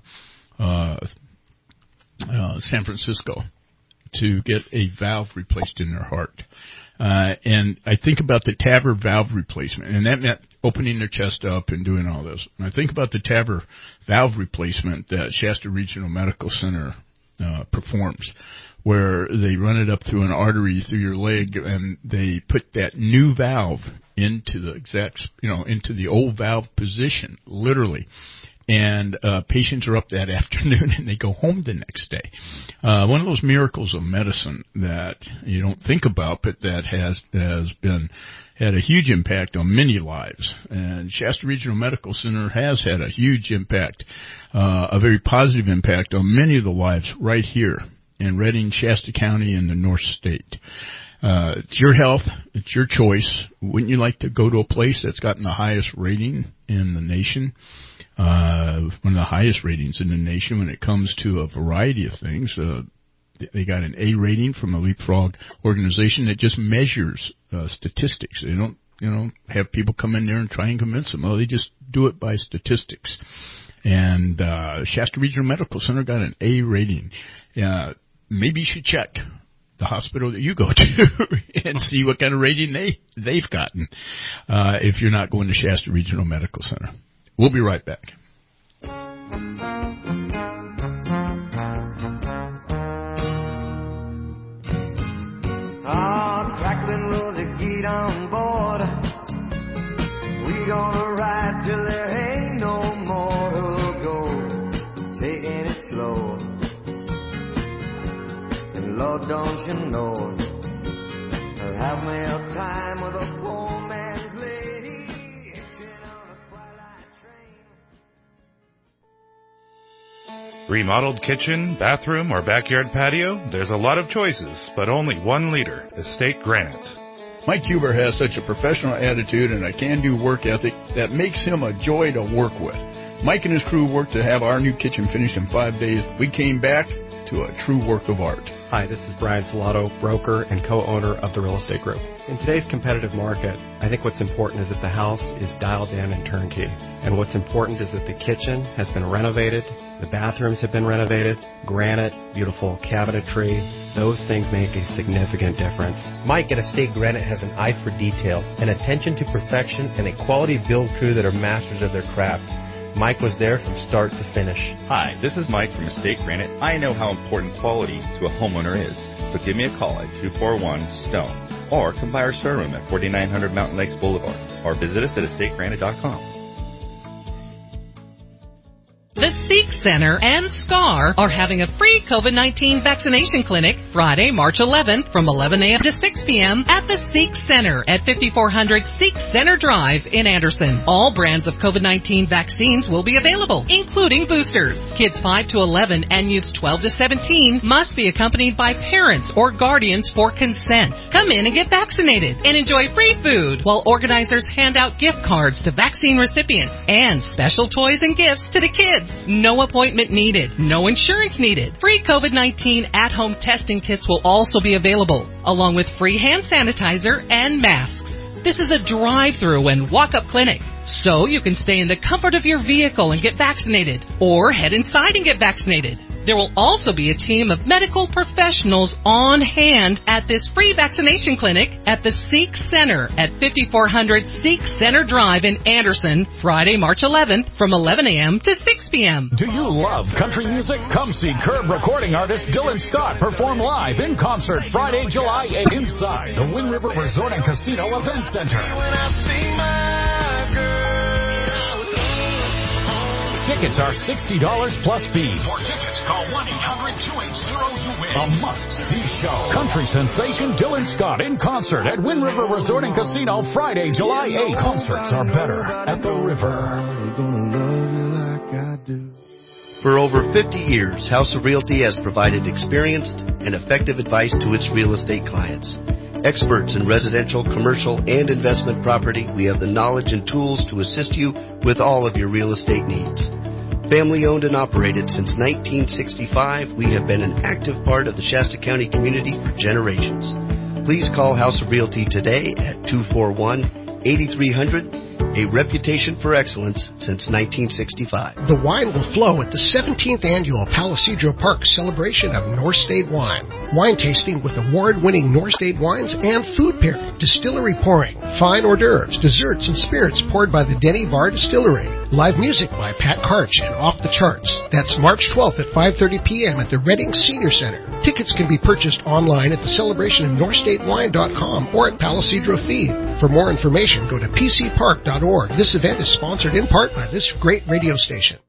San Francisco to get a valve replaced in their heart. And I think about the TAVR valve replacement, and that meant opening their chest up and doing all this. And I think about the TAVR valve replacement that Shasta Regional Medical Center performs, where they run it up through an artery through your leg, and they put that new valve into the old valve position, literally. And patients are up that afternoon and they go home the next day. One of those miracles of medicine that you don't think about, but that has had a huge impact on many lives. And Shasta Regional Medical Center has had a huge impact, a very positive impact on many of the lives right here in Reading, Shasta County, and the North State. It's your health. It's your choice. Wouldn't you like to go to a place that's gotten the highest rating in the nation? One of the highest ratings in the nation when it comes to a variety of things. They got an A rating from a Leapfrog organization that just measures statistics. They don't, have people come in there and try and convince them. They just do it by statistics. And Shasta Regional Medical Center got an A rating. Maybe you should check the hospital that you go to and see what kind of rating they've gotten if you're not going to Shasta Regional Medical Center. We'll be right back. Crackling Rosie, get on board. We gonna ride till there ain't no more to go. Taking it slow. And Lord, don't you know, I'll have me a time with a poor man's lady. Remodeled kitchen, bathroom, or backyard patio? There's a lot of choices, but only one leader, Estate Granite. Mike Huber has such a professional attitude and a can-do work ethic that makes him a joy to work with. Mike and his crew worked to have our new kitchen finished in 5 days. We came back to a true work of art. Hi, this is Brian Filato, broker and co-owner of the Real Estate Group. In today's competitive market, I think what's important is that the house is dialed in and turnkey. And what's important is that the kitchen has been renovated, the bathrooms have been renovated, granite, beautiful cabinetry. Those things make a significant difference. Mike at Estate Granite has an eye for detail, an attention to perfection, and a quality build crew that are masters of their craft. Mike was there from start to finish. Hi, this is Mike from Estate Granite. I know how important quality to a homeowner is, so give me a call at 241-STONE or come by our showroom at 4900 Mountain Lakes Boulevard or visit us at estategranite.com. The Sikh Center and SCAR are having a free COVID-19 vaccination clinic Friday, March 11th from 11 a.m. to 6 p.m. at the Sikh Center at 5400 Sikh Center Drive in Anderson. All brands of COVID-19 vaccines will be available, including boosters. Kids 5 to 11 and youths 12 to 17 must be accompanied by parents or guardians for consent. Come in and get vaccinated and enjoy free food while organizers hand out gift cards to vaccine recipients and special toys and gifts to the kids. No appointment needed. No insurance needed. Free COVID-19 at-home testing kits will also be available, along with free hand sanitizer and masks. This is a drive-through and walk-up clinic, so you can stay in the comfort of your vehicle and get vaccinated, or head inside and get vaccinated. There will also be a team of medical professionals on hand at this free vaccination clinic at the Sikh Center at 5400 Sikh Center Drive in Anderson, Friday, March 11th from 11 a.m. to 6 p.m. Do you love country music? Come see Curb recording artist Dylan Scott perform live in concert Friday, July 8th inside the Wind River Resort and Casino Event Center. Tickets are $60 plus fees. For tickets, call 1-800-280-UWIN. A must-see show. Country sensation Dylan Scott in concert at Wind River Resort and Casino Friday, July 8th. Concerts are better at the river. For over 50 years, House of Realty has provided experienced and effective advice to its real estate clients. Experts in residential, commercial, and investment property, we have the knowledge and tools to assist you with all of your real estate needs. Family owned and operated since 1965, we have been an active part of the Shasta County community for generations. Please call House of Realty today at 241-8300, a reputation for excellence since 1965. The wine will flow at the 17th annual Palisadro Park celebration of North State Wine. Wine tasting with award-winning North State wines and food pairing, distillery pouring, fine hors d'oeuvres, desserts, and spirits poured by the Denny Bar Distillery. Live music by Pat Karch and Off the Charts. That's March 12th at 5:30 p.m. at the Reading Senior Center. Tickets can be purchased online at the celebrationofnorthstatewine.com or at Palisadro Feed. For more information, go to pcpark.org. This event is sponsored in part by this great radio station.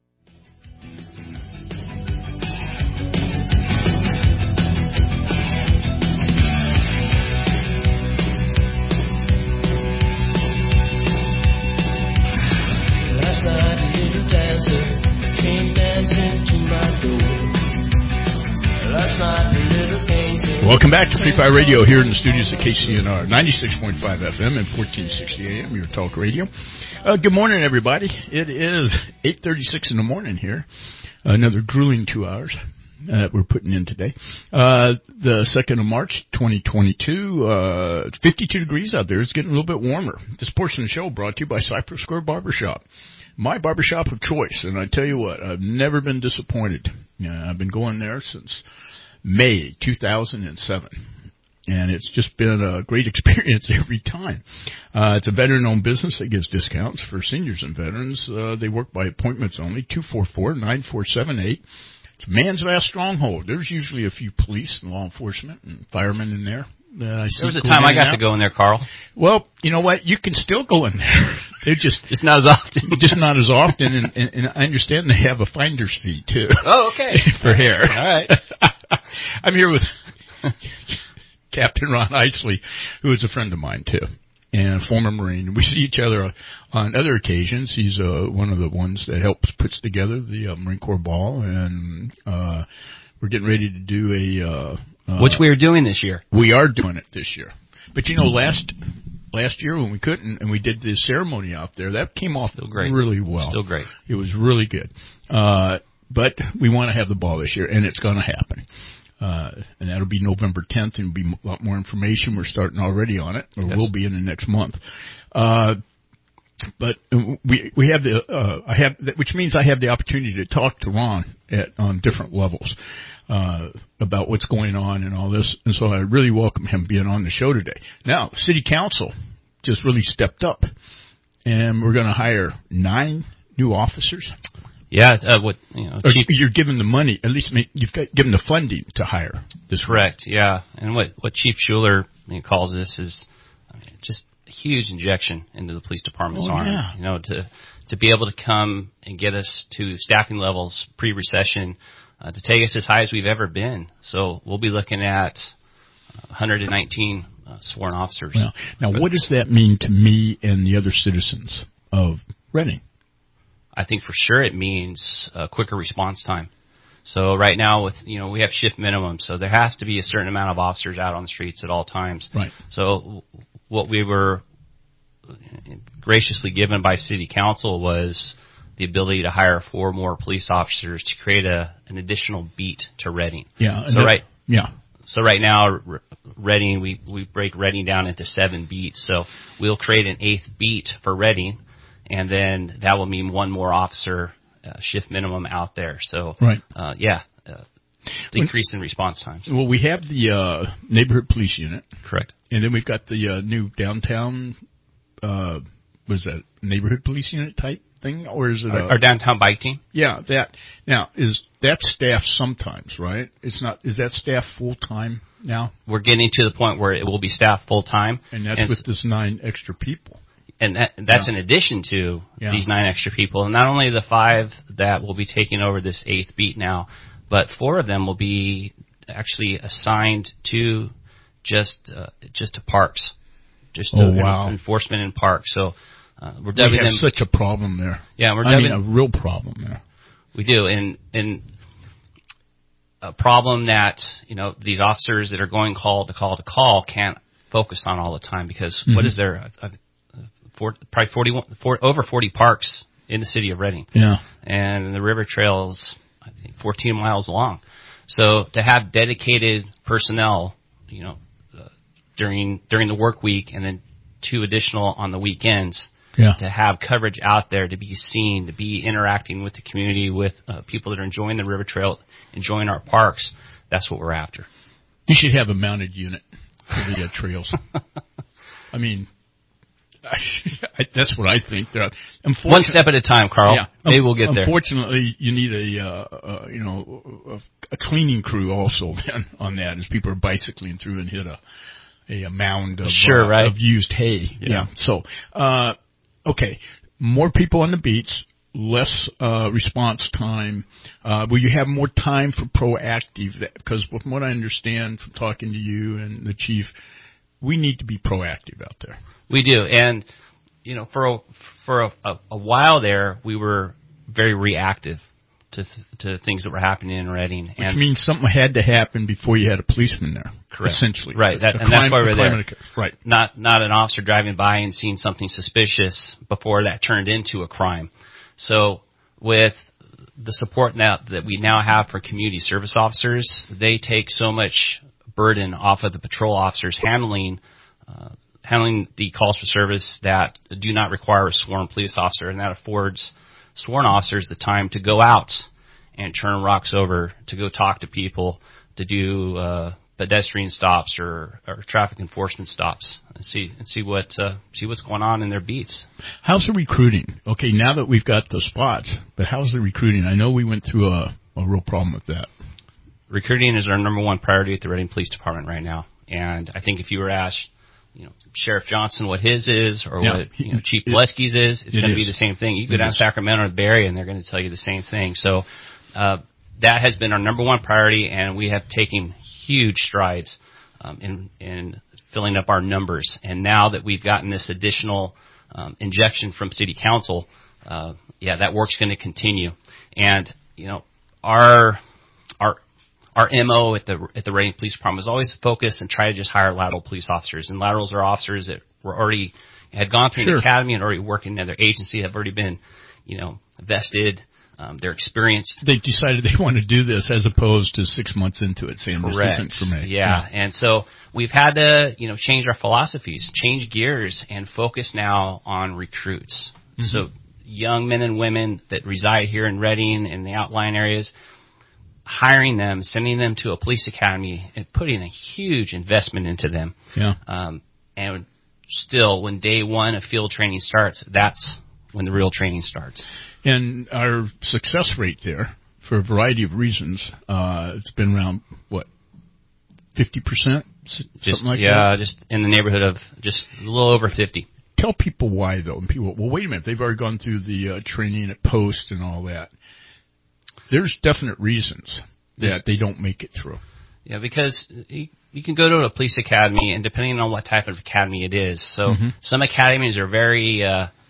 Welcome back to Free Fire Radio here in the studios at KCNR, 96.5 FM and 1460 AM, your talk radio. Good morning, everybody. It is 8:36 in the morning here. Another grueling 2 hours that we're putting in today. The 2nd of March, 2022, 52 degrees out there. It's getting a little bit warmer. This portion of the show brought to you by Cypress Square Barbershop, my barbershop of choice. And I tell you what, I've never been disappointed. I've been going there since May 2007, and it's just been a great experience every time. It's a veteran-owned business that gives discounts for seniors and veterans. They work by appointments only, 244-9478. It's a man's vast stronghold. There's usually a few police and law enforcement and firemen in there. There was a time I got to go in there, Carl. Well, you know what? You can still go in there. They're just not as often. Just not as often, and I understand they have a finder's fee, too. Oh, okay. For hair. All right. I'm here with Captain Ron Isley, who is a friend of mine, too, and a former Marine. We see each other on other occasions. He's one of the ones that helps puts together the Marine Corps Ball, and we're getting ready to do which we are doing this year. We are doing it this year. But, you know, last year when we couldn't, and we did the ceremony out there, that came off really well. Still great. It was really good. But we want to have the ball this year, and it's going to happen. And that'll be November 10th, and be a lot more information. We're starting already on it, or will be in the next month. But we have which means I have the opportunity to talk to Ron on different levels about what's going on and all this. And so I really welcome him being on the show today. Now, City Council just really stepped up, and we're going to hire 9 new officers. Yeah, you're given the money. At least you've given the funding to hire this. Correct. Yeah, and what Chief Schuler calls this is just a huge injection into the police department's Oh, arm. yeah. You know, to be able to come and get us to staffing levels pre-recession, to take us as high as we've ever been. So we'll be looking at 119 sworn officers. Well, now, what does that mean to me and the other citizens of Reading? I think for sure it means a quicker response time. So right now, we have shift minimum, so there has to be a certain amount of officers out on the streets at all times. Right. So what we were graciously given by City Council was the ability to hire 4 more police officers to create an additional beat to Reading. Yeah. So right now, Reading, we break Reading down into 7 beats. So we'll create an 8th beat for Reading, and then that will mean 1 more officer shift minimum out there. So, right. Decrease in response times. Well, we have the neighborhood police unit. Correct. And then we've got the new downtown, was that neighborhood police unit type thing? Or is it our downtown bike team? Yeah, that. Now, is that staff sometimes, right? It's not. Is that staff full-time now? We're getting to the point where it will be staffed full-time. And that's with this 9 extra people. And that's in addition to these 9 extra people. And not only the 5 that will be taking over this 8th beat now, but 4 of them will be actually assigned to just to parks. Just enforcement in parks. So we're dubbing them. We have such a problem there. Yeah, we're dubbing a real problem there. We do, and a problem that these officers that are going call to call can't focus on all the time because what is there? Probably over 40 parks in the city of Reading. Yeah, and the river trail's I think 14 miles long. So to have dedicated personnel, during the work week and then 2 additional on the weekends. Yeah. To have coverage out there, to be seen, to be interacting with the community, with people that are enjoying the river trail, enjoying our parks, that's what we're after. You should have a mounted unit for the trails. I mean, that's what I think. One step at a time, Carl. Yeah. Maybe we'll get there. Unfortunately, you need a cleaning crew also then on that, as people are bicycling through and hit a mound of of used hay. Yeah. So. Okay, more people on the beats, less response time. Will you have more time for proactive? Because from what I understand from talking to you and the chief, we need to be proactive out there. We do, and for a while there, we were very reactive to things that were happening in Reading. Which means something had to happen before you had a policeman there. Correct. Essentially. Right. That's why we're there. Right. Not an officer driving by and seeing something suspicious before that turned into a crime. So with the support now that we now have for community service officers, they take so much burden off of the patrol officers handling the calls for service that do not require a sworn police officer, and that affords sworn officers the time to go out and turn rocks over, to go talk to people, to do pedestrian stops or traffic enforcement stops, and see what's going on in their beats. How's the recruiting? Okay, now that we've got the spots, but how's the recruiting? I know we went through a real problem with that. Recruiting is our number 1 priority at the Reading Police Department right now, and I think if you were asked, Sheriff Johnson what his is, or what Chief Pileski's is, it's going to be the same thing. You go down to Sacramento or the Bay Area, and they're going to tell you the same thing. So that has been our number 1 priority, and we have taken huge strides in filling up our numbers. And now that we've gotten this additional injection from City Council, that work's going to continue. And our MO at the Reading Police Department was always to focus and try to just hire lateral police officers. And laterals are officers that had gone through the academy and already working in their agency, have already been, vested. They're experienced. They decided they want to do this as opposed to 6 months into it saying this isn't for me. Yeah. And so we've had to, change our philosophies, change gears, and focus now on recruits. Mm-hmm. So young men and women that reside here in Reading and the outlying areas, hiring them, sending them to a police academy, and putting a huge investment into them. Yeah. And still, when day 1 of field training starts, that's when the real training starts. And our success rate there, for a variety of reasons, it's been around, 50%, Just like that? Just in the neighborhood of just a little over 50. Tell people why, though. And people, well, wait a minute. They've already gone through the training at Post and all that. There's definite reasons that they don't make it through. Yeah, because you can go to a police academy, and depending on what type of academy it is. So some academies are very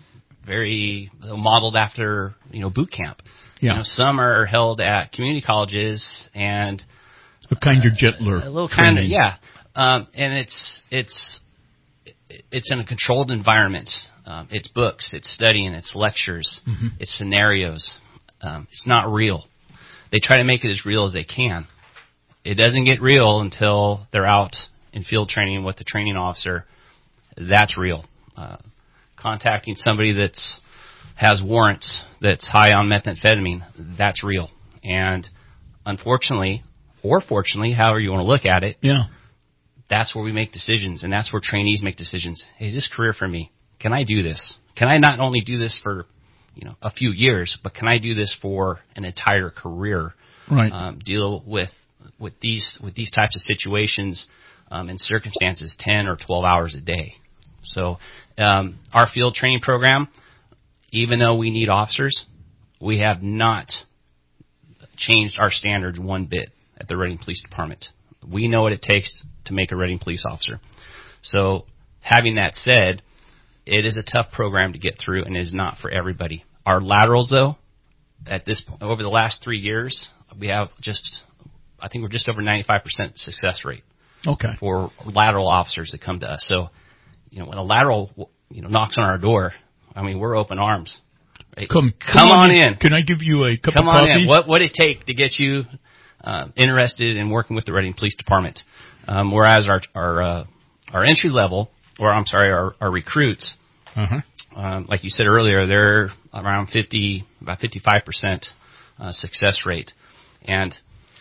modeled after, boot camp. Yeah. Some are held at community colleges and a kind of gentler. A little kind of, yeah. And it's in a controlled environment. It's books, it's studying, it's lectures, it's scenarios. It's not real. They try to make it as real as they can. It doesn't get real until they're out in field training with the training officer. That's real. Contacting somebody has warrants that's high on methamphetamine, that's real. And unfortunately, or fortunately, however you want to look at it, that's where we make decisions, and that's where trainees make decisions. Hey, is this career for me? Can I do this? Can I not only do this for a few years, but can I do this for an entire career? Right. Deal with these types of situations and circumstances 10 or 12 hours a day. So our field training program, even though we need officers, we have not changed our standards one bit at the Reading Police Department. We know what it takes to make a Reading police officer. So having that said, it is a tough program to get through and is not for everybody. Our laterals, though, at this point, over the last 3 years, we have I think we're just over 95% success rate. Okay. For lateral officers that come to us. So, when a lateral, knocks on our door, we're open arms. Right? Come on in. Can I give you a cup of coffee? Come on in. What would it take to get you interested in working with the Reading Police Department? Whereas our entry level, our recruits, like you said earlier, they're around about 55% success rate. And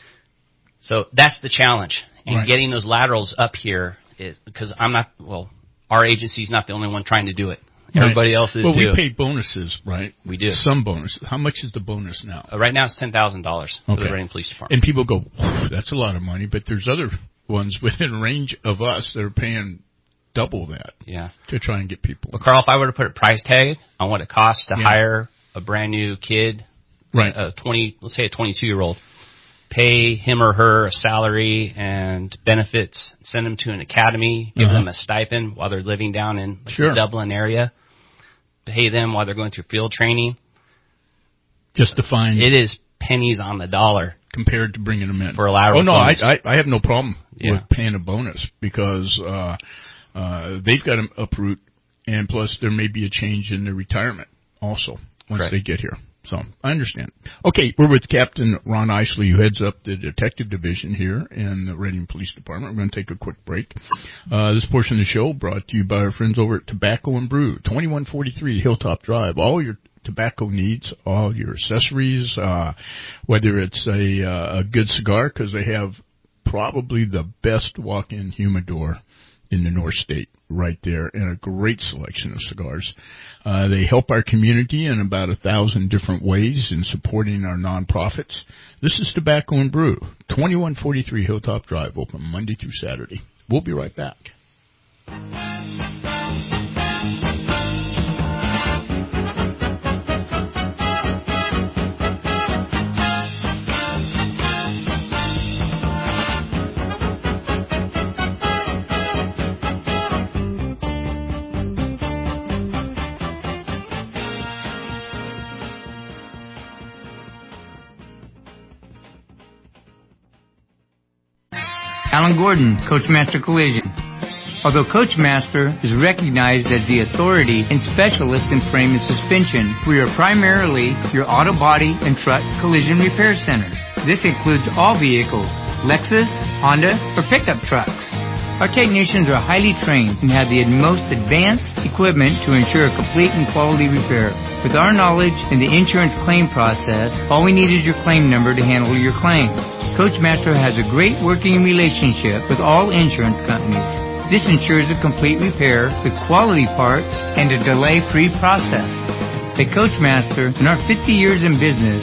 so that's the challenge. And getting those laterals up here is because our agency's not the only one trying to do it. Everybody else is too. Well, we pay bonuses, right? We do. Some bonus. How much is the bonus now? Right now it's $10,000 for the Reading Police Department. And people go, that's a lot of money, but there's other ones within range of us that are paying double that. Yeah. To try and get people. Well, Carl, if I were to put a price tag on what it costs to hire a brand new kid, let's say a 22-year-old, pay him or her a salary and benefits, send them to an academy, give them a stipend while they're living down in the Dublin area, pay them while they're going through field training. Just to find it is pennies on the dollar compared to bringing them in for a lateral. Oh no, I have no problem with paying a bonus because they've got to uproot, and plus there may be a change in their retirement also once they get here. So I understand. Okay, we're with Captain Ron Isley, who heads up the detective division here in the Reading Police Department. We're going to take a quick break. This portion of the show brought to you by our friends over at Tobacco and Brew, 2143 Hilltop Drive. All your tobacco needs, all your accessories, whether it's a good cigar, because they have probably the best walk-in humidor in the North State right there, and a great selection of cigars. They help our community in about 1,000 different ways in supporting our nonprofits. This is Tobacco and Brew, 2143 Hilltop Drive, open Monday through Saturday. We'll be right back. Alan Gordon, Coachmaster Collision. Although Coachmaster is recognized as the authority and specialist in frame and suspension, we are primarily your auto body and truck collision repair center. This includes all vehicles, Lexus, Honda, or pickup trucks. Our technicians are highly trained and have the most advanced equipment to ensure a complete and quality repair. With our knowledge in the insurance claim process, all we need is your claim number to handle your claim. Coachmaster has a great working relationship with all insurance companies. This ensures a complete repair with quality parts and a delay-free process. At Coachmaster, in our 50 years in business,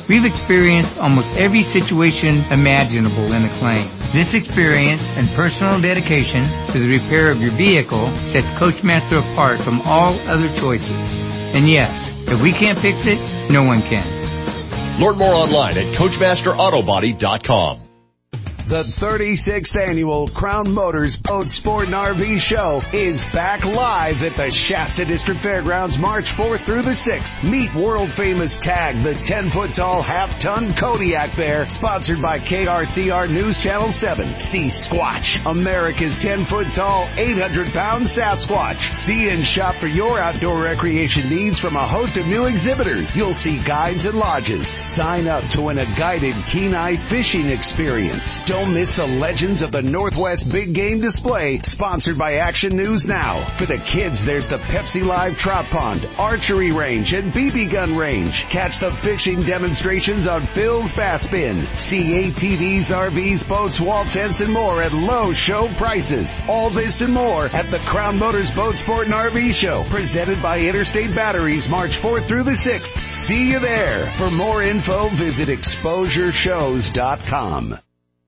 We've experienced almost every situation imaginable in a claim. This experience and personal dedication to the repair of your vehicle sets Coachmaster apart from all other choices. And yes, if we can't fix it, no one can. Learn more online at CoachmasterAutoBody.com. The 36th annual Crown Motors Boat Sport and RV Show is back live at the Shasta District Fairgrounds March 4th through the 6th. Meet world-famous Tag, the 10-foot-tall half-ton Kodiak Bear, sponsored by KRCR News Channel 7. See Squatch, America's 10-foot-tall, 800-pound Sasquatch. See and shop for your outdoor recreation needs from a host of new exhibitors. You'll see guides and lodges. Sign up to win a guided Kenai fishing experience. Don't miss the Legends of the Northwest Big Game Display, sponsored by Action News Now. For the kids, there's the Pepsi Live Trout Pond, Archery Range, and BB Gun Range. Catch the fishing demonstrations on Phil's Bass Bin. See ATVs, RVs, boats, wall tents, and more at low show prices. All this and more at the Crown Motors Boat Sport and RV Show, presented by Interstate Batteries, March 4th through the 6th. See you there. For more info, visit exposureshows.com.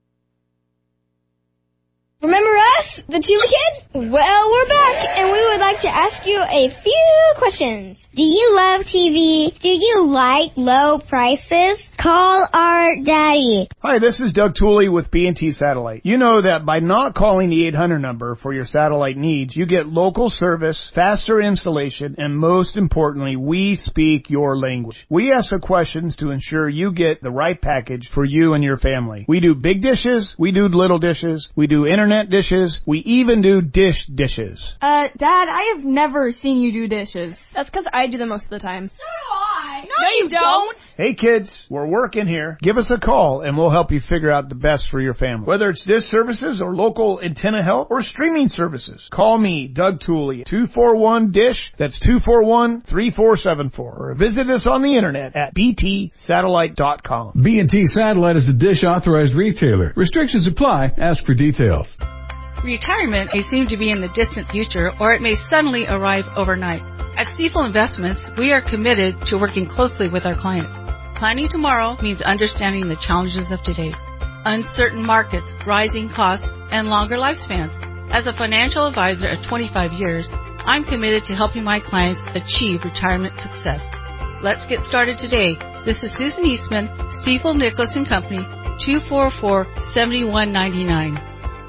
Remember us, the Tula Kids? Well, we're back, and we would like to ask you a few questions. Do you love TV? Do you like low prices? Call our daddy. Hi, this is Doug Tooley with B&T Satellite. You know that by not calling the 800 number for your satellite needs, you get local service, faster installation, and most importantly, we speak your language. We ask the questions to ensure you get the right package for you and your family. We do big dishes, we do little dishes, we do internet dishes, we even do dishes. Dad, I have never seen you do dishes. That's because I do them most of the time. So do I. No, you don't. Hey kids, we're working here. Give us a call and we'll help you figure out the best for your family. Whether it's dish services or local antenna help or streaming services, call me, Doug Tooley, 241-DISH. That's 241-3474. Or visit us on the internet at btsatellite.com. B&T Satellite is a Dish authorized retailer. Restrictions apply. Ask for details. Retirement may seem to be in the distant future, or it may suddenly arrive overnight. At Stifel Investments, we are committed to working closely with our clients. Planning tomorrow means understanding the challenges of today. Uncertain markets, rising costs, and longer lifespans. As a financial advisor of 25 years, I'm committed to helping my clients achieve retirement success. Let's get started today. This is Susan Eastman, Stifel Nicholas & Company, 244-7199.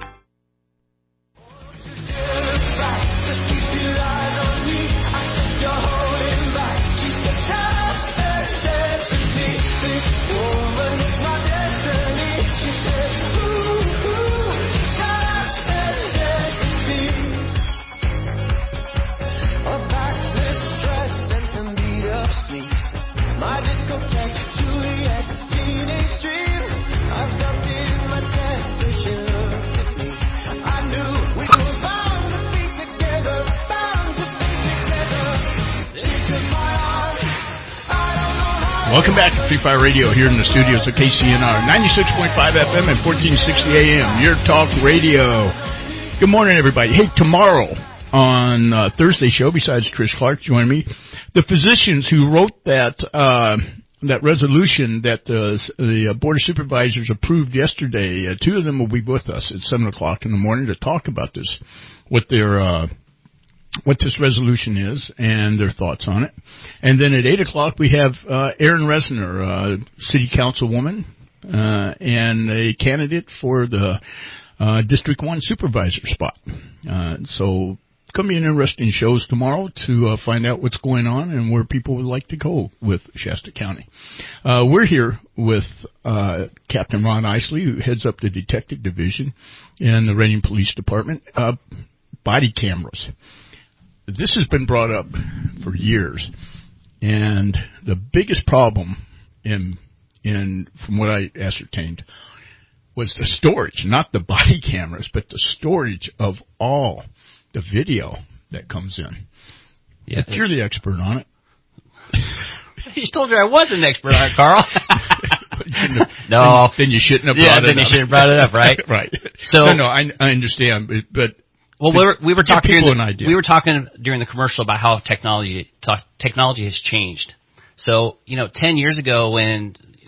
Welcome back to Free Fire Radio here in the studios of KCNR, 96.5 FM and 1460 AM, your talk radio. Good morning, everybody. Hey, tomorrow on Thursday show, besides Trish Clark joining me, the physicians who wrote that resolution that the Board of Supervisors approved yesterday, two of them will be with us at 7 o'clock in the morning to talk about this, what this resolution is and their thoughts on it. And then at 8 o'clock we have Erin Resner, city councilwoman, and a candidate for the District 1 supervisor spot. So going to be an interesting shows tomorrow to find out what's going on and where people would like to go with Shasta County. We're here with Captain Ron Isley, who heads up the Detective Division in the Reading Police Department. Body cameras. This has been brought up for years, and the biggest problem from what I ascertained was the storage, not the body cameras, but the storage of all the video that comes in. Yeah, you're the expert on it. You told her I was an expert on it, Carl. No, then you shouldn't have brought it up. Yeah, then you shouldn't have brought it up, right? Right. So no, I understand, but. Well, we were talking. We were talking during the commercial about how technology has changed. So 10 years ago, when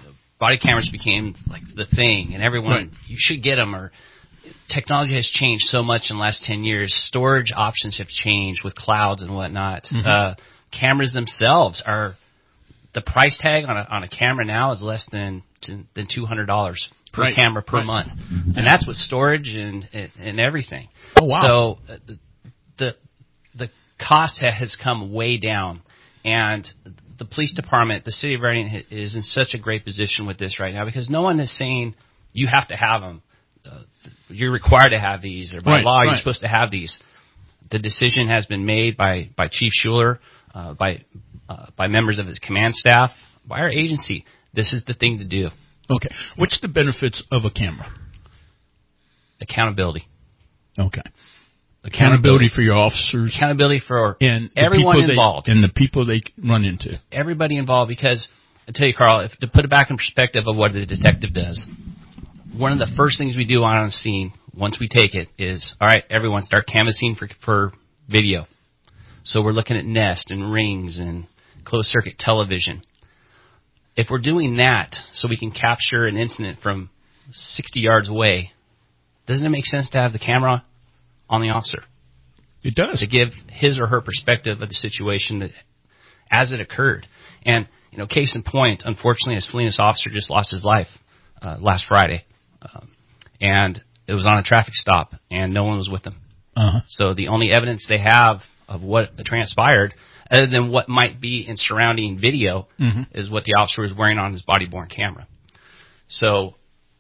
body cameras became like the thing, and everyone, you should get them. Or technology has changed so much in the last 10 years. Storage options have changed with clouds and whatnot. Cameras themselves are, the price tag on a camera now is less than $200 per camera per month, and that's with storage and everything. Oh wow! So the cost has come way down, and the police department, the city of Reading, is in such a great position with this right now, because no one is saying you have to have them. You're required to have these, or by law you're supposed to have these. The decision has been made by Chief Schuler, by members of his command staff, by our agency. This is the thing to do. Okay. What's the benefits of a camera? Accountability. Okay. Accountability for your officers. Accountability for and everyone involved. And the people they run into. Everybody involved, because I tell you, Carl, to put it back in perspective of what the detective does, one of the first things we do on a scene, once we take it, is, all right, everyone start canvassing for video. So we're looking at Nest and Rings and closed-circuit television. If we're doing that so we can capture an incident from 60 yards away, doesn't it make sense to have the camera on the officer? It does. To give his or her perspective of the situation that as it occurred. And, case in point, unfortunately, a Salinas officer just lost his life last Friday. And it was on a traffic stop, and no one was with him. So the only evidence they have of what transpired, other than what might be in surrounding video, is what the officer was wearing on his body-worn camera. So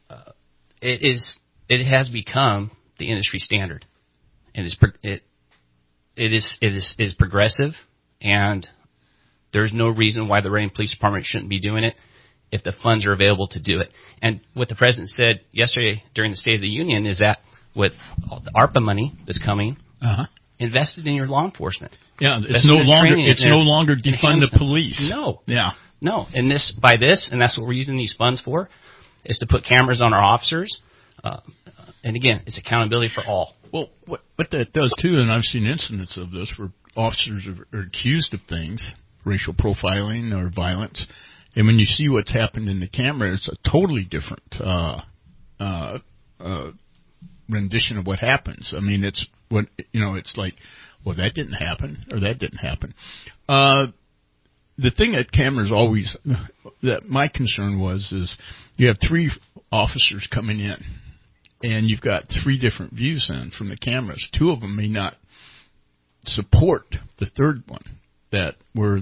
it has become the industry standard, and it is progressive, and there's no reason why the Reading Police Department shouldn't be doing it if the funds are available to do it. And what the President said yesterday during the State of the Union is that with all the ARPA money that's coming, invested in your law enforcement. Yeah, it's no longer defund the police. No. Yeah. No. And that's what we're using these funds for, is to put cameras on our officers. And again, it's accountability for all. Well, what that does too, and I've seen incidents of this where officers are accused of things, racial profiling or violence, and when you see what's happened in the camera, it's a totally different rendition of what happens. I mean, it's like, well, that didn't happen, or that didn't happen. The thing that cameras always, that my concern is you have three officers coming in, and you've got three different views in from the cameras. Two of them may not support the third one, that where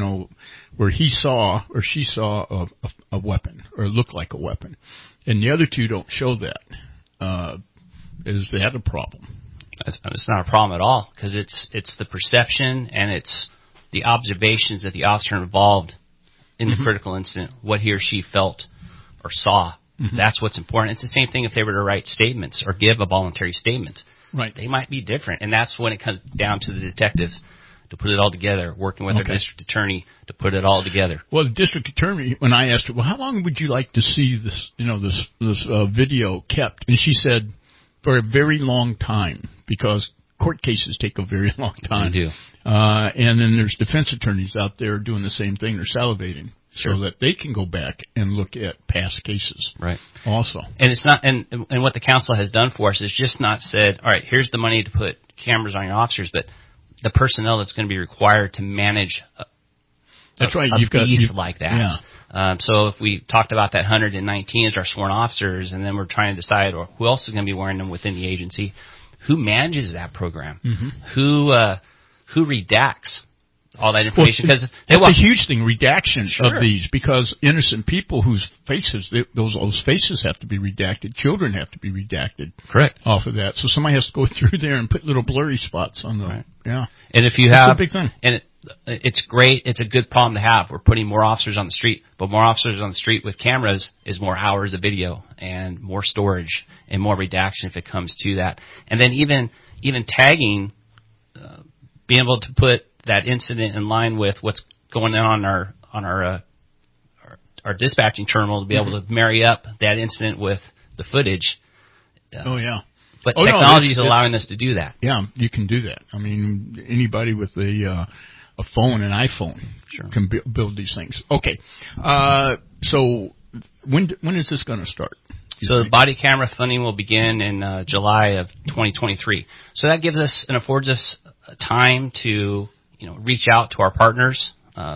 where he saw or she saw a weapon or looked like a weapon, and the other two don't show that. Is that a problem? It's not a problem at all, because it's the perception and it's the observations that the officer involved in the critical incident, what he or she felt or saw. That's what's important. It's the same thing if they were to write statements or give a voluntary statement. Right. They might be different, and that's when it comes down to the detectives to put it all together, working with our district attorney to put it all together. Well, the district attorney, when I asked her, well, how long would you like to see this, this video kept? And she said, for a very long time, because court cases take a very long time. They do. And then there's defense attorneys out there doing the same thing. They're salivating so that they can go back and look at past cases. Right. Also. And it's not, and what the council has done for us is just not said, all right, here's the money to put cameras on your officers, but the personnel that's going to be required to manage that's right. You've beast like that. Yeah. So if we talked about that 119 as our sworn officers, and then we're trying to decide who else is going to be wearing them within the agency, who manages that program, who redacts all that information, because it's a huge thing, redaction of these, because innocent people whose faces, those faces have to be redacted. Children have to be redacted. Correct. Off of that. So somebody has to go through there and put little blurry spots on them. Yeah. And if you That's a big thing. And it's great. It's a good problem to have. We're putting more officers on the street, but more officers on the street with cameras is more hours of video and more storage and more redaction if it comes to that. And then even tagging, being able to put that incident in line with what's going on our dispatching terminal, to be able to marry up that incident with the footage. But technology is allowing us to do that. Yeah, you can do that. I mean, anybody with a phone, an iPhone, can build these things. Okay, so When is this going to start? So the body camera funding will begin in July of 2023. So that gives us and affords us time to reach out to our partners,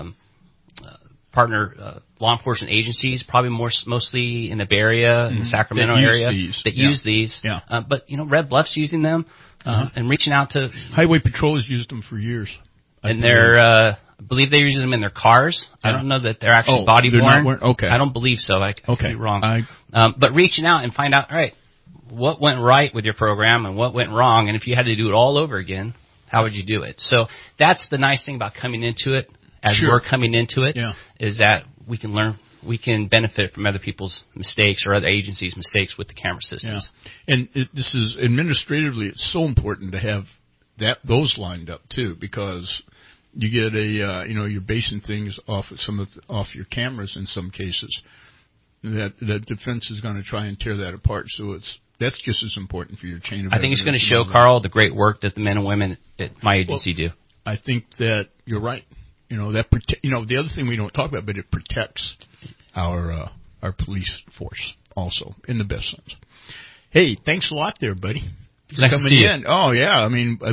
law enforcement agencies, probably mostly in the Bay Area, in the Sacramento area, that use these. Yeah. But Red Bluff's using them and reaching out to Highway Patrol has used them for years. And I believe they use them in their cars. Yeah. I don't know that they're actually body worn. Okay. I don't believe so. I could be wrong. But reaching out and find out, all right, what went right with your program and what went wrong, and if you had to do it all over again, how would you do it? So that's the nice thing about coming into it. As we're coming into it, is that we can learn, we can benefit from other people's mistakes or other agencies' mistakes with the camera systems. Yeah. And this is administratively, it's so important to have those lined up too, because you get you're basing things off your cameras in some cases. That defense is going to try and tear that apart. So that's just as important for your chain of evidence. I think it's going to show, Carl, the great work that the men and women at my agency do. I think that you're right. The other thing we don't talk about, but it protects our police force also in the best sense. Hey, thanks a lot there, buddy. Nice to see you. Oh yeah, I mean.